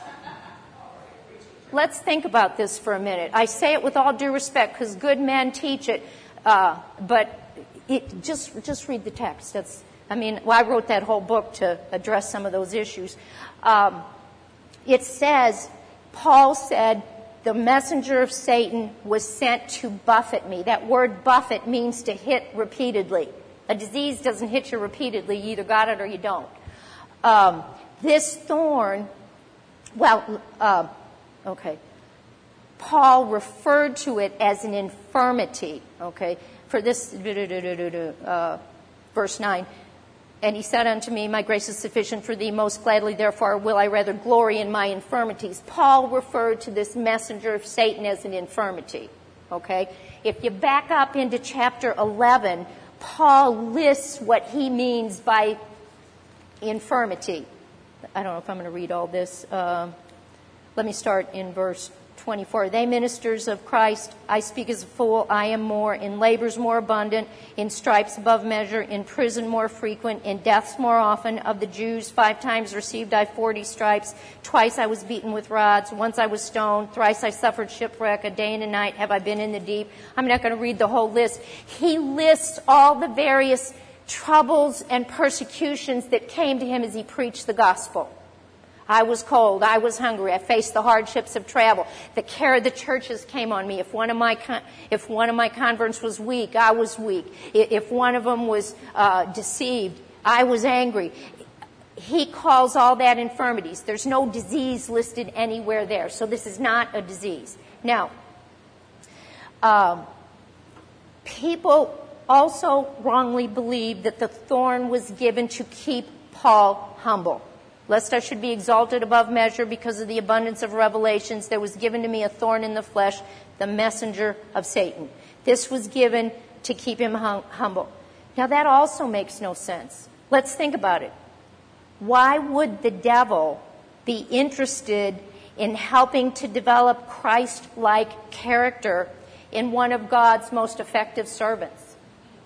Let's think about this for a minute. I say it with all due respect because good men teach it, but just read the text. I wrote that whole book to address some of those issues. It says, Paul said, the messenger of Satan was sent to buffet me. That word buffet means to hit repeatedly. A disease doesn't hit you repeatedly. You either got it or you don't. This thorn, okay. Paul referred to it as an infirmity, okay. For this, verse 9, and he said unto me, my grace is sufficient for thee, most gladly, therefore will I rather glory in my infirmities. Paul referred to this messenger of Satan as an infirmity, okay. If you back up into chapter 11, Paul lists what he means by infirmity. I don't know if I'm going to read all this. Let me start in verse 24. They ministers of Christ, I speak as a fool, I am more, in labors more abundant, in stripes above measure, in prison more frequent, in deaths more often. Of the Jews 5 times received I 40 stripes, twice I was beaten with rods, once I was stoned, thrice I suffered shipwreck, a day and a night have I been in the deep. I'm not going to read the whole list. He lists all the various troubles and persecutions that came to him as he preached the gospel. I was cold. I was hungry. I faced the hardships of travel. The care of the churches came on me. If one of my converts was weak, I was weak. If one of them was deceived, I was angry. He calls all that infirmities. There's no disease listed anywhere there. So this is not a disease. Now, people also wrongly believe that the thorn was given to keep Paul humble. Lest I should be exalted above measure because of the abundance of revelations, there was given to me a thorn in the flesh, the messenger of Satan. This was given to keep him humble. Now that also makes no sense. Let's think about it. Why would the devil be interested in helping to develop Christ-like character in one of God's most effective servants?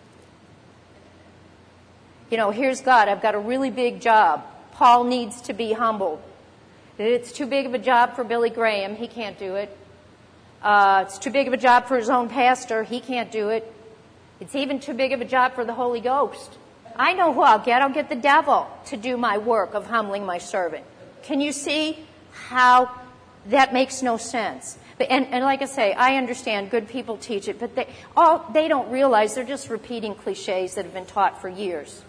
You know, here's God. I've got a really big job. Paul needs to be humbled. It's too big of a job for Billy Graham. He can't do it. It's too big of a job for his own pastor. He can't do it. It's even too big of a job for the Holy Ghost. I know who I'll get. I'll get the devil to do my work of humbling my servant. Can you see how that makes no sense? And like I say, I understand good people teach it, but they don't realize they're just repeating cliches that have been taught for years.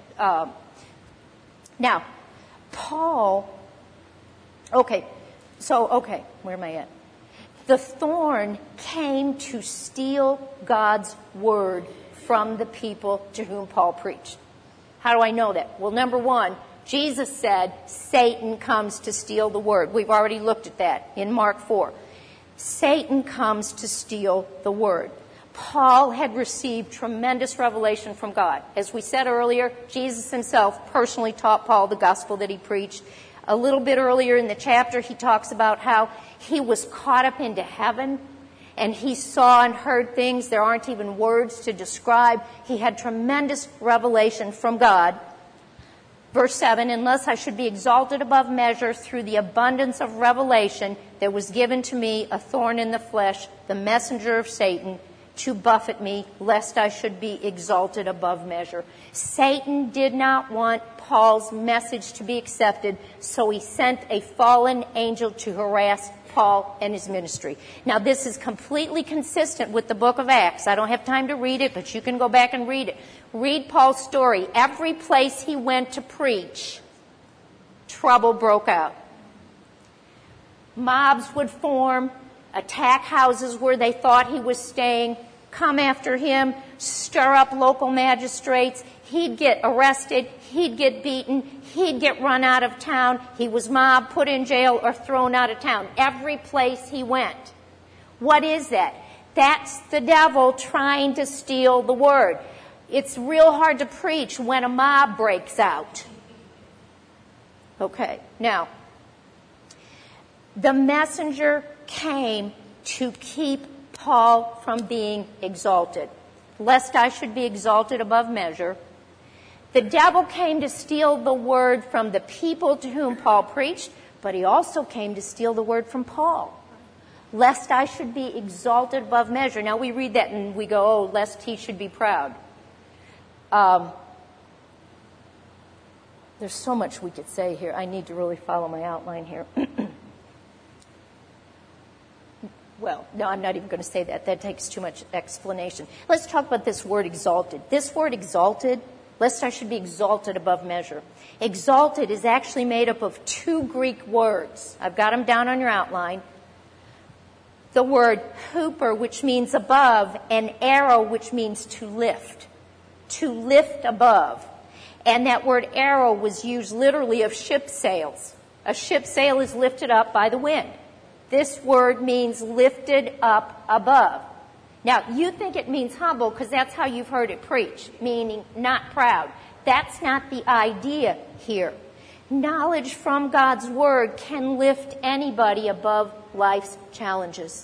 Now, Paul, where am I at? The thorn came to steal God's word from the people to whom Paul preached. How do I know that? Well, number one, Jesus said Satan comes to steal the word. We've already looked at that in Mark 4. Satan comes to steal the word. Paul had received tremendous revelation from God. As we said earlier, Jesus himself personally taught Paul the gospel that he preached. A little bit earlier in the chapter, he talks about how he was caught up into heaven and he saw and heard things there aren't even words to describe. He had tremendous revelation from God. Verse 7, unless I should be exalted above measure through the abundance of revelation, there was given to me a thorn in the flesh, the messenger of Satan, to buffet me, lest I should be exalted above measure. Satan did not want Paul's message to be accepted, so he sent a fallen angel to harass Paul and his ministry. Now, this is completely consistent with the book of Acts. I don't have time to read it, but you can go back and read it. Read Paul's story. Every place he went to preach, trouble broke out. Mobs would form, attack houses where they thought he was staying, come after him, stir up local magistrates. He'd get arrested, he'd get beaten, he'd get run out of town. He was mobbed, put in jail, or thrown out of town. Every place he went. What is that? That's the devil trying to steal the word. It's real hard to preach when a mob breaks out. Okay, now, the messenger came to keep Paul from being exalted, lest I should be exalted above measure. The devil came to steal the word from the people to whom Paul preached, but he also came to steal the word from Paul, lest I should be exalted above measure. Now we read that and we go, oh, lest he should be proud. There's so much we could say here. I need to really follow my outline here. Well, no, I'm not even going to say that. That takes too much explanation. Let's talk about this word exalted. This word exalted, lest I should be exalted above measure. Exalted is actually made up of 2 Greek words. I've got them down on your outline. The word huper, which means above, and arrow, which means to lift above. And that word arrow was used literally of ship sails. A ship sail is lifted up by the wind. This word means lifted up above. Now, you think it means humble because that's how you've heard it preached, meaning not proud. That's not the idea here. Knowledge from God's Word can lift anybody above life's challenges.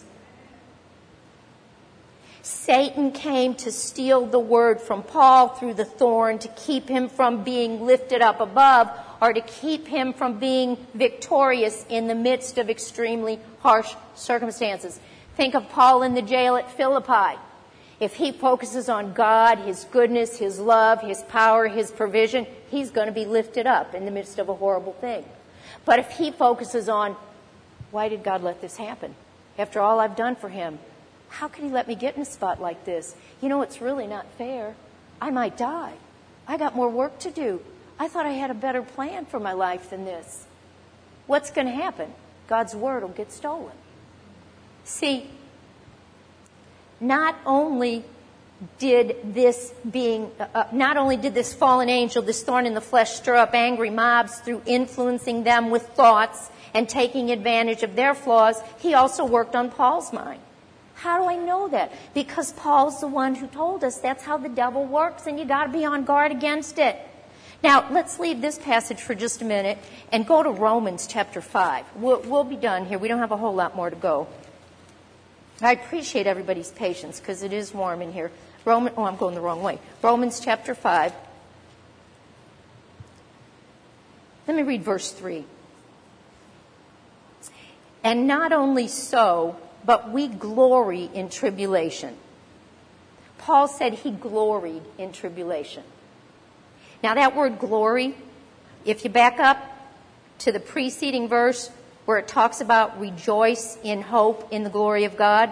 Satan came to steal the Word from Paul through the thorn to keep him from being lifted up above, or to keep him from being victorious in the midst of extremely harsh circumstances. Think of Paul in the jail at Philippi. If he focuses on God, His goodness, His love, His power, His provision, he's going to be lifted up in the midst of a horrible thing. But if he focuses on, why did God let this happen? After all I've done for Him, how could He let me get in a spot like this? You know, it's really not fair. I might die. I got more work to do. I thought I had a better plan for my life than this. What's going to happen? God's Word will get stolen. See, not only did this fallen angel, this thorn in the flesh, stir up angry mobs through influencing them with thoughts and taking advantage of their flaws, he also worked on Paul's mind. How do I know that? Because Paul's the one who told us that's how the devil works, and you got to be on guard against it. Now, let's leave this passage for just a minute and go to Romans chapter 5. We'll be done here. We don't have a whole lot more to go. I appreciate everybody's patience because it is warm in here. I'm going the wrong way. Romans chapter 5. Let me read verse 3. And not only so, but we glory in tribulation. Paul said he gloried in tribulation. Now that word glory, if you back up to the preceding verse where it talks about rejoice in hope in the glory of God,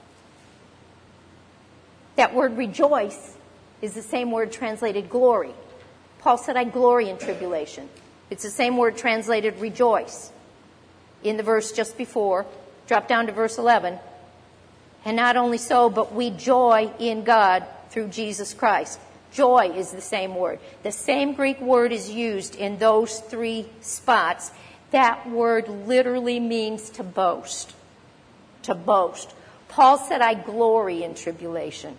that word rejoice is the same word translated glory. Paul said, I glory in tribulation. It's the same word translated rejoice. In the verse just before, drop down to verse 11. And not only so, but we joy in God through Jesus Christ. Joy is the same word. The same Greek word is used in those three spots. That word literally means to boast. To boast. Paul said, I glory in tribulation.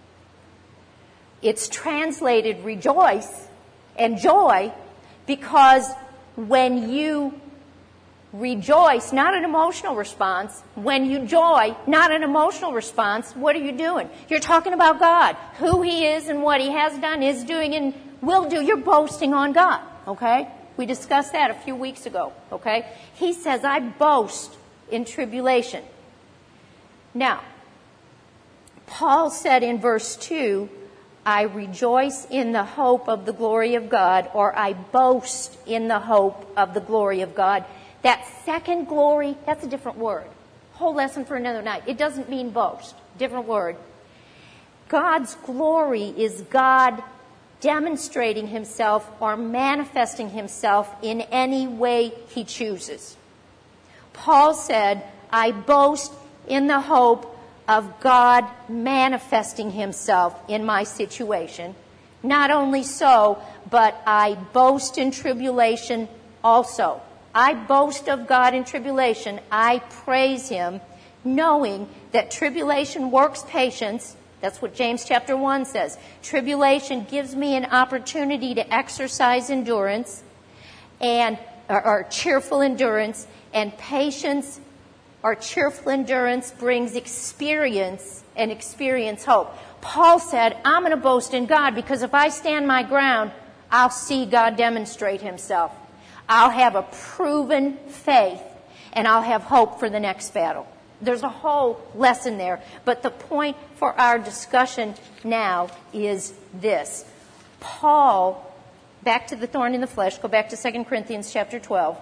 It's translated rejoice and joy because when you rejoice, not an emotional response. When you joy, not an emotional response. What are you doing? You're talking about God, who He is and what He has done, is doing, and will do. You're boasting on God, okay? We discussed that a few weeks ago, okay? He says, I boast in tribulation. Now, Paul said in verse 2, I rejoice in the hope of the glory of God, or I boast in the hope of the glory of God. That second glory, that's a different word. Whole lesson for another night. It doesn't mean boast. Different word. God's glory is God demonstrating Himself or manifesting Himself in any way He chooses. Paul said, I boast in the hope of God manifesting Himself in my situation. Not only so, but I boast in tribulation also. I boast of God in tribulation. I praise Him, knowing that tribulation works patience. That's what James chapter 1 says. Tribulation gives me an opportunity to exercise endurance or cheerful endurance, and patience or cheerful endurance brings experience, and experience hope. Paul said, I'm going to boast in God because if I stand my ground, I'll see God demonstrate Himself. I'll have a proven faith, and I'll have hope for the next battle. There's a whole lesson there, but the point for our discussion now is this. Paul, back to the thorn in the flesh, go back to 2 Corinthians chapter 12.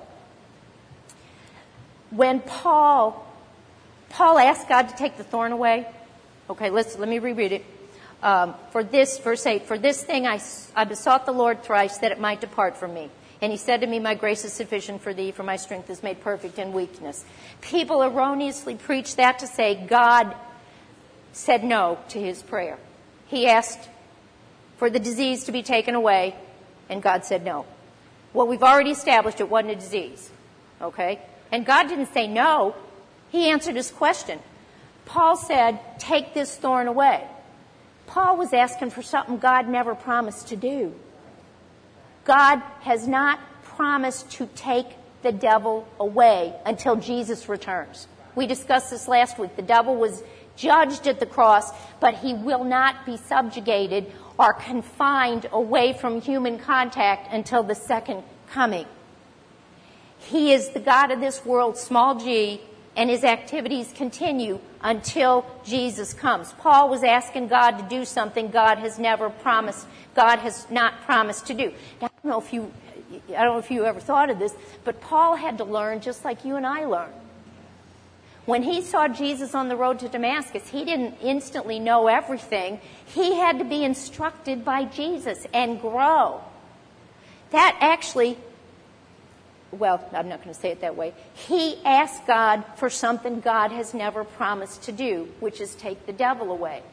When Paul asked God to take the thorn away, okay, let me reread it. For this, verse 8, for this thing I besought the Lord thrice that it might depart from me. And He said to me, my grace is sufficient for thee, for my strength is made perfect in weakness. People erroneously preach that to say God said no to his prayer. He asked for the disease to be taken away, and God said no. Well, we've already established it wasn't a disease, okay? And God didn't say no. He answered his question. Paul said, take this thorn away. Paul was asking for something God never promised to do. God has not promised to take the devil away until Jesus returns. We discussed this last week. The devil was judged at the cross, but he will not be subjugated or confined away from human contact until the second coming. He is the God of this world, small g, and his activities continue until Jesus comes. Paul was asking God to do something God has not promised to do. Now, I don't know if you ever thought of this, but Paul had to learn just like you and I learn. When he saw Jesus on the road to Damascus, he didn't instantly know everything. He had to be instructed by Jesus and grow. That actually, well, I'm not going to say it that way. He asked God for something God has never promised to do, which is take the devil away.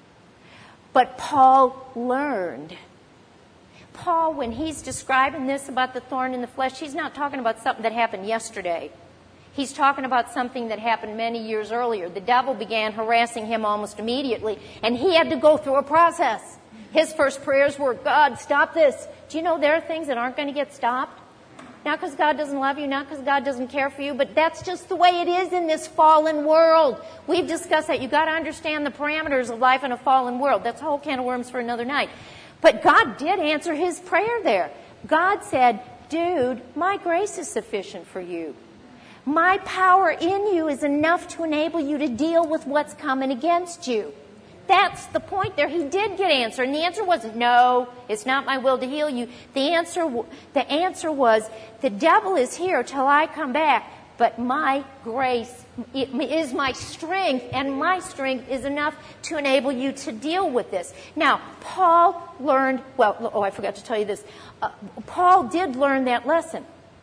But Paul learned. Paul, when he's describing this about the thorn in the flesh, he's not talking about something that happened yesterday. He's talking about something that happened many years earlier. The devil began harassing him almost immediately, and he had to go through a process. His first prayers were, God, stop this. Do you know there are things that aren't going to get stopped? Not because God doesn't love you, not because God doesn't care for you, but that's just the way it is in this fallen world. We've discussed that. You've got to understand the parameters of life in a fallen world. That's a whole can of worms for another night. But God did answer his prayer there. God said, dude, my grace is sufficient for you. My power in you is enough to enable you to deal with what's coming against you. That's the point there. He did get answer. And the answer wasn't, no, it's not my will to heal you. The answer was, the devil is here till I come back, but my grace is my strength, and my strength is enough to enable you to deal with this. Now, Paul learned, I forgot to tell you this. Paul did learn that lesson.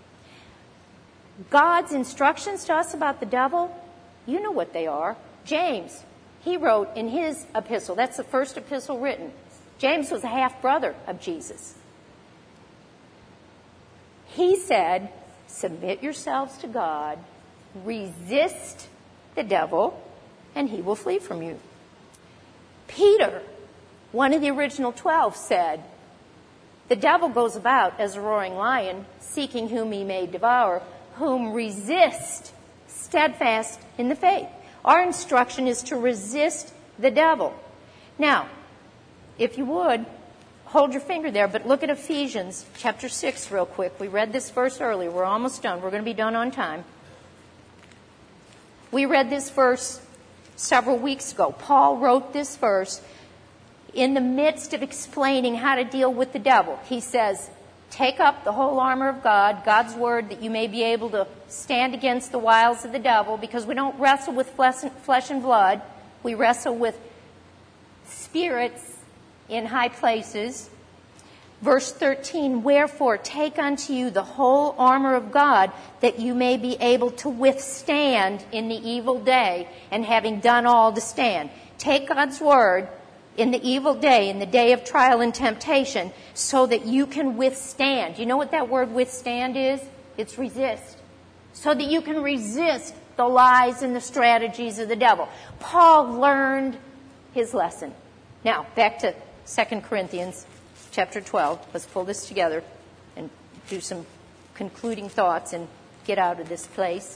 God's instructions to us about the devil, you know what they are. James, he wrote in his epistle, that's the first epistle written. James was a half-brother of Jesus. He said, submit yourselves to God, resist the devil, and he will flee from you. Peter, one of the original 12, said, the devil goes about as a roaring lion, seeking whom he may devour, whom resist steadfast in the faith. Our instruction is to resist the devil. Now, if you would, hold your finger there, but look at Ephesians chapter 6 real quick. We read this verse earlier. We're almost done. We're going to be done on time. We read this verse several weeks ago. Paul wrote this verse in the midst of explaining how to deal with the devil. He says, take up the whole armor of God, God's word, that you may be able to stand against the wiles of the devil, because we don't wrestle with flesh and blood. We wrestle with spirits in high places. Verse 13, wherefore take unto you the whole armor of God, that you may be able to withstand in the evil day, and having done all to stand. Take God's word in the evil day, in the day of trial and temptation, so that you can withstand. You know what that word withstand is? It's resist. So that you can resist the lies and the strategies of the devil. Paul learned his lesson. Now, back to 2 Corinthians chapter 12. Let's pull this together and do some concluding thoughts and get out of this place.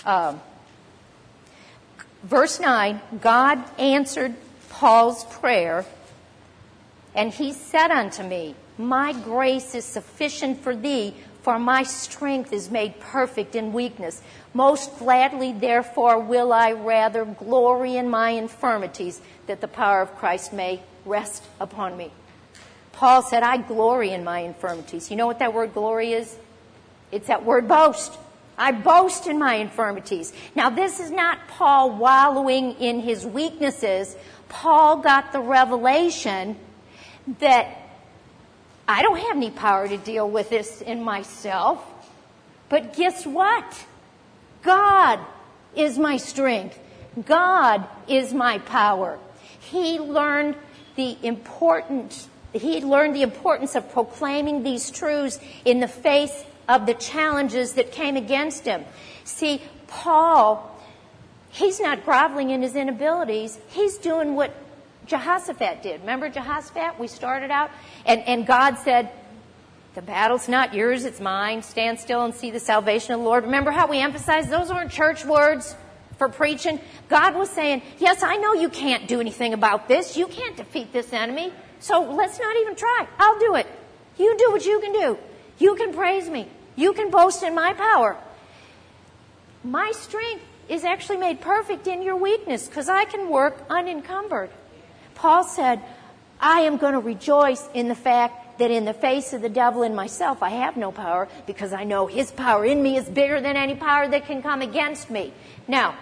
Verse 9, God answered Paul's prayer, and he said unto me, my grace is sufficient for thee, for my strength is made perfect in weakness. Most gladly, therefore, will I rather glory in my infirmities, that the power of Christ may rest upon me. Paul said, I glory in my infirmities. You know what that word glory is? It's that word boast. I boast in my infirmities. Now, this is not Paul wallowing in his weaknesses. Paul got the revelation that I don't have any power to deal with this in myself. But guess what? God is my strength. God is my power. He learned the importance of proclaiming these truths in the face of the challenges that came against him. See, Paul, he's not groveling in his inabilities. He's doing what Jehoshaphat did. Remember Jehoshaphat? We started out, and God said, The battle's not yours, it's mine. Stand still and see the salvation of the Lord. Remember how we emphasized those aren't church words for preaching? God was saying, yes, I know you can't do anything about this. You can't defeat this enemy. So let's not even try. I'll do it. You do what you can do. You can praise me. You can boast in my power. My strength is actually made perfect in your weakness because I can work unencumbered. Paul said, I am going to rejoice in the fact that in the face of the devil and myself, I have no power because I know his power in me is bigger than any power that can come against me. Now,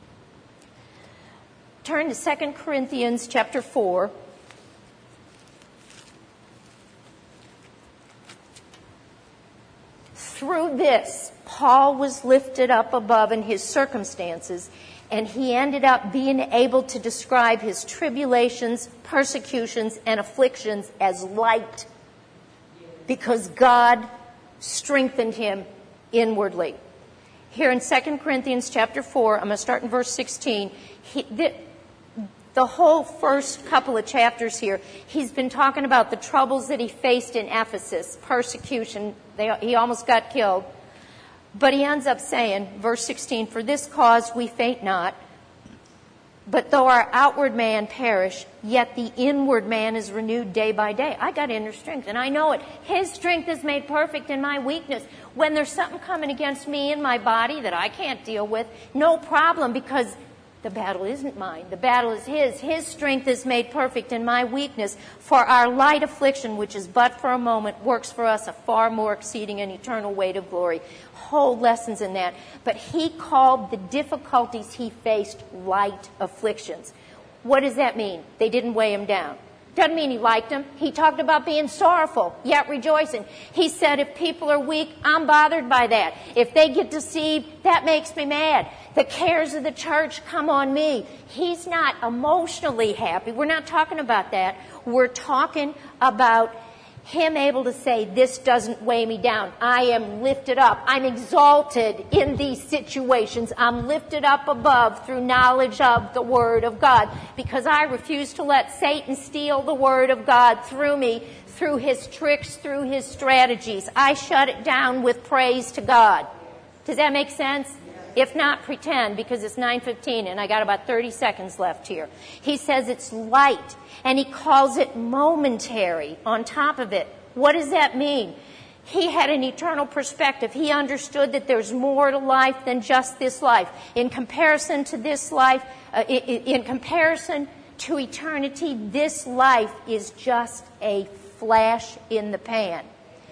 turn to 2 Corinthians chapter 4. Through this, Paul was lifted up above in his circumstances, and he ended up being able to describe his tribulations, persecutions, and afflictions as light because God strengthened him inwardly. Here in 2 Corinthians chapter 4, I'm going to start in verse 16. The whole first couple of chapters here, he's been talking about the troubles that he faced in Ephesus, persecution. He almost got killed. But he ends up saying, verse 16, for this cause we faint not, but though our outward man perish, yet the inward man is renewed day by day. I got inner strength, and I know it. His strength is made perfect in my weakness. When there's something coming against me in my body that I can't deal with, no problem, because the battle isn't mine. The battle is his. His strength is made perfect in my weakness. For our light affliction, which is but for a moment, works for us a far more exceeding and eternal weight of glory. Whole lessons in that. But he called the difficulties he faced light afflictions. What does that mean? They didn't weigh him down. Doesn't mean he liked them. He talked about being sorrowful, yet rejoicing. He said, if people are weak, I'm bothered by that. If they get deceived, that makes me mad. The cares of the church come on me. He's not emotionally happy. We're not talking about that. We're talking about him able to say, this doesn't weigh me down. I am lifted up. I'm exalted in these situations. I'm lifted up above through knowledge of the Word of God because I refuse to let Satan steal the Word of God through me, through his tricks, through his strategies. I shut it down with praise to God. Does that make sense? If not, pretend, because it's 9:15 and I got about 30 seconds left here. He says it's light, and he calls it momentary on top of it. What does that mean? He had an eternal perspective. He understood that there's more to life than just this life. In comparison to this life, in comparison to eternity, this life is just a flash in the pan.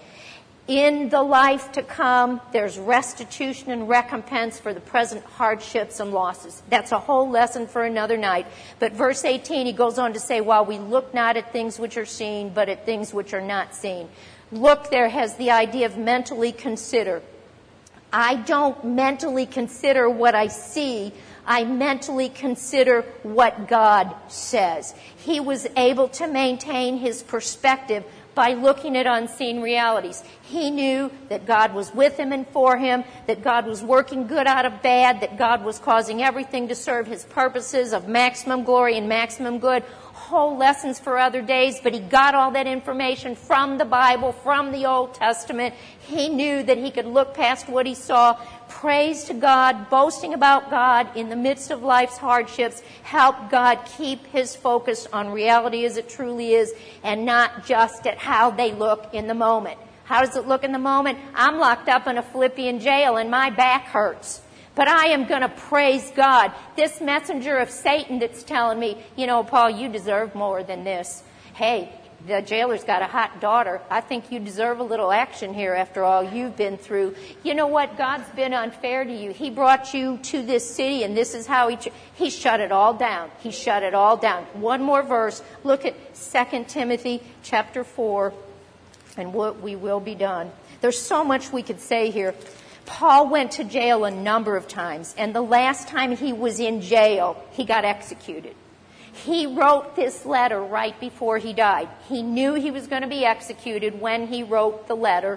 In the life to come, there's restitution and recompense for the present hardships and losses. That's a whole lesson for another night. But verse 18, he goes on to say, while we look not at things which are seen, but at things which are not seen. Look there has the idea of mentally consider. I don't mentally consider what I see. I mentally consider what God says. He was able to maintain his perspective by looking at unseen realities. He knew that God was with him and for him, that God was working good out of bad, that God was causing everything to serve his purposes of maximum glory and maximum good. Whole lessons for other days, but he got all that information from the Bible, from the Old Testament. He knew that he could look past what he saw. Praise to God, boasting about God in the midst of life's hardships. Help God keep his focus on reality as it truly is and not just at how they look in the moment. How does it look in the moment? I'm locked up in a Philippian jail and my back hurts. But I am going to praise God. This messenger of Satan that's telling me, you know, Paul, you deserve more than this. Hey, the jailer's got a hot daughter. I think you deserve a little action here after all you've been through. You know what? God's been unfair to you. He brought you to this city, and this is how he shut it all down. He shut it all down. One more verse. Look at 2 Timothy chapter 4, and we will be done. There's so much we could say here. Paul went to jail a number of times, and the last time he was in jail, he got executed. He wrote this letter right before he died. He knew he was going to be executed when he wrote the letter.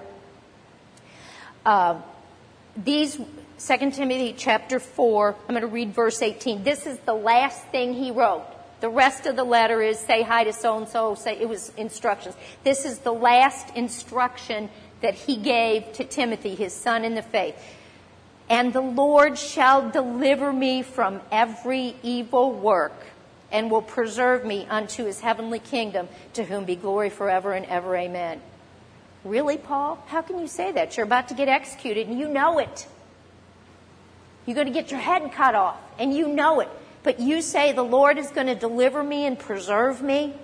2 Timothy chapter 4, I'm going to read verse 18. This is the last thing he wrote. The rest of the letter is say hi to so-and-so, say it was instructions. This is the last instruction that he gave to Timothy, his son in the faith. And the Lord shall deliver me from every evil work and will preserve me unto his heavenly kingdom, to whom be glory forever and ever. Amen. Really, Paul? How can you say that? You're about to get executed and you know it. You're going to get your head cut off and you know it. But you say the Lord is going to deliver me and preserve me?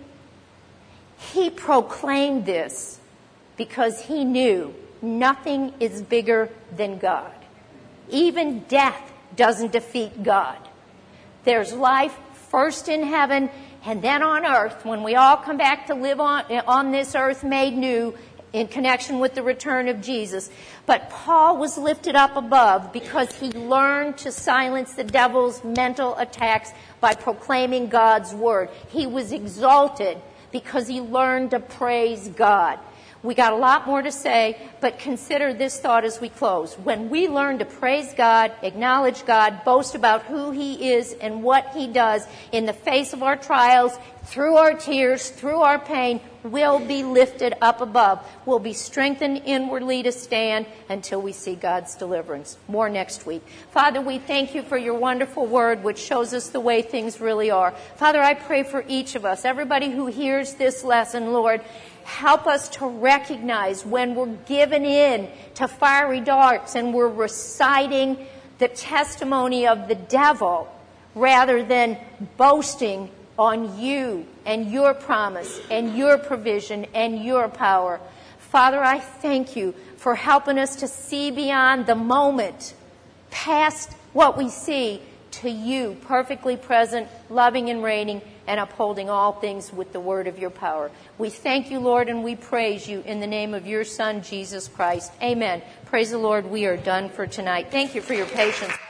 He proclaimed this because he knew nothing is bigger than God. Even death doesn't defeat God. There's life first in heaven and then on earth when we all come back to live on this earth made new in connection with the return of Jesus. But Paul was lifted up above because he learned to silence the devil's mental attacks by proclaiming God's word. He was exalted because he learned to praise God. We got a lot more to say, but consider this thought as we close. When we learn to praise God, acknowledge God, boast about who he is and what he does in the face of our trials, through our tears, through our pain, we'll be lifted up above. We'll be strengthened inwardly to stand until we see God's deliverance. More next week. Father, we thank you for your wonderful word, which shows us the way things really are. Father, I pray for each of us, everybody who hears this lesson, Lord, help us to recognize when we're given in to fiery darts and we're reciting the testimony of the devil rather than boasting on you and your promise and your provision and your power. Father, I thank you for helping us to see beyond the moment, past what we see, to you, perfectly present, loving and reigning, and upholding all things with the word of your power. We thank you, Lord, and we praise you in the name of your Son, Jesus Christ. Amen. Praise the Lord. We are done for tonight. Thank you for your patience.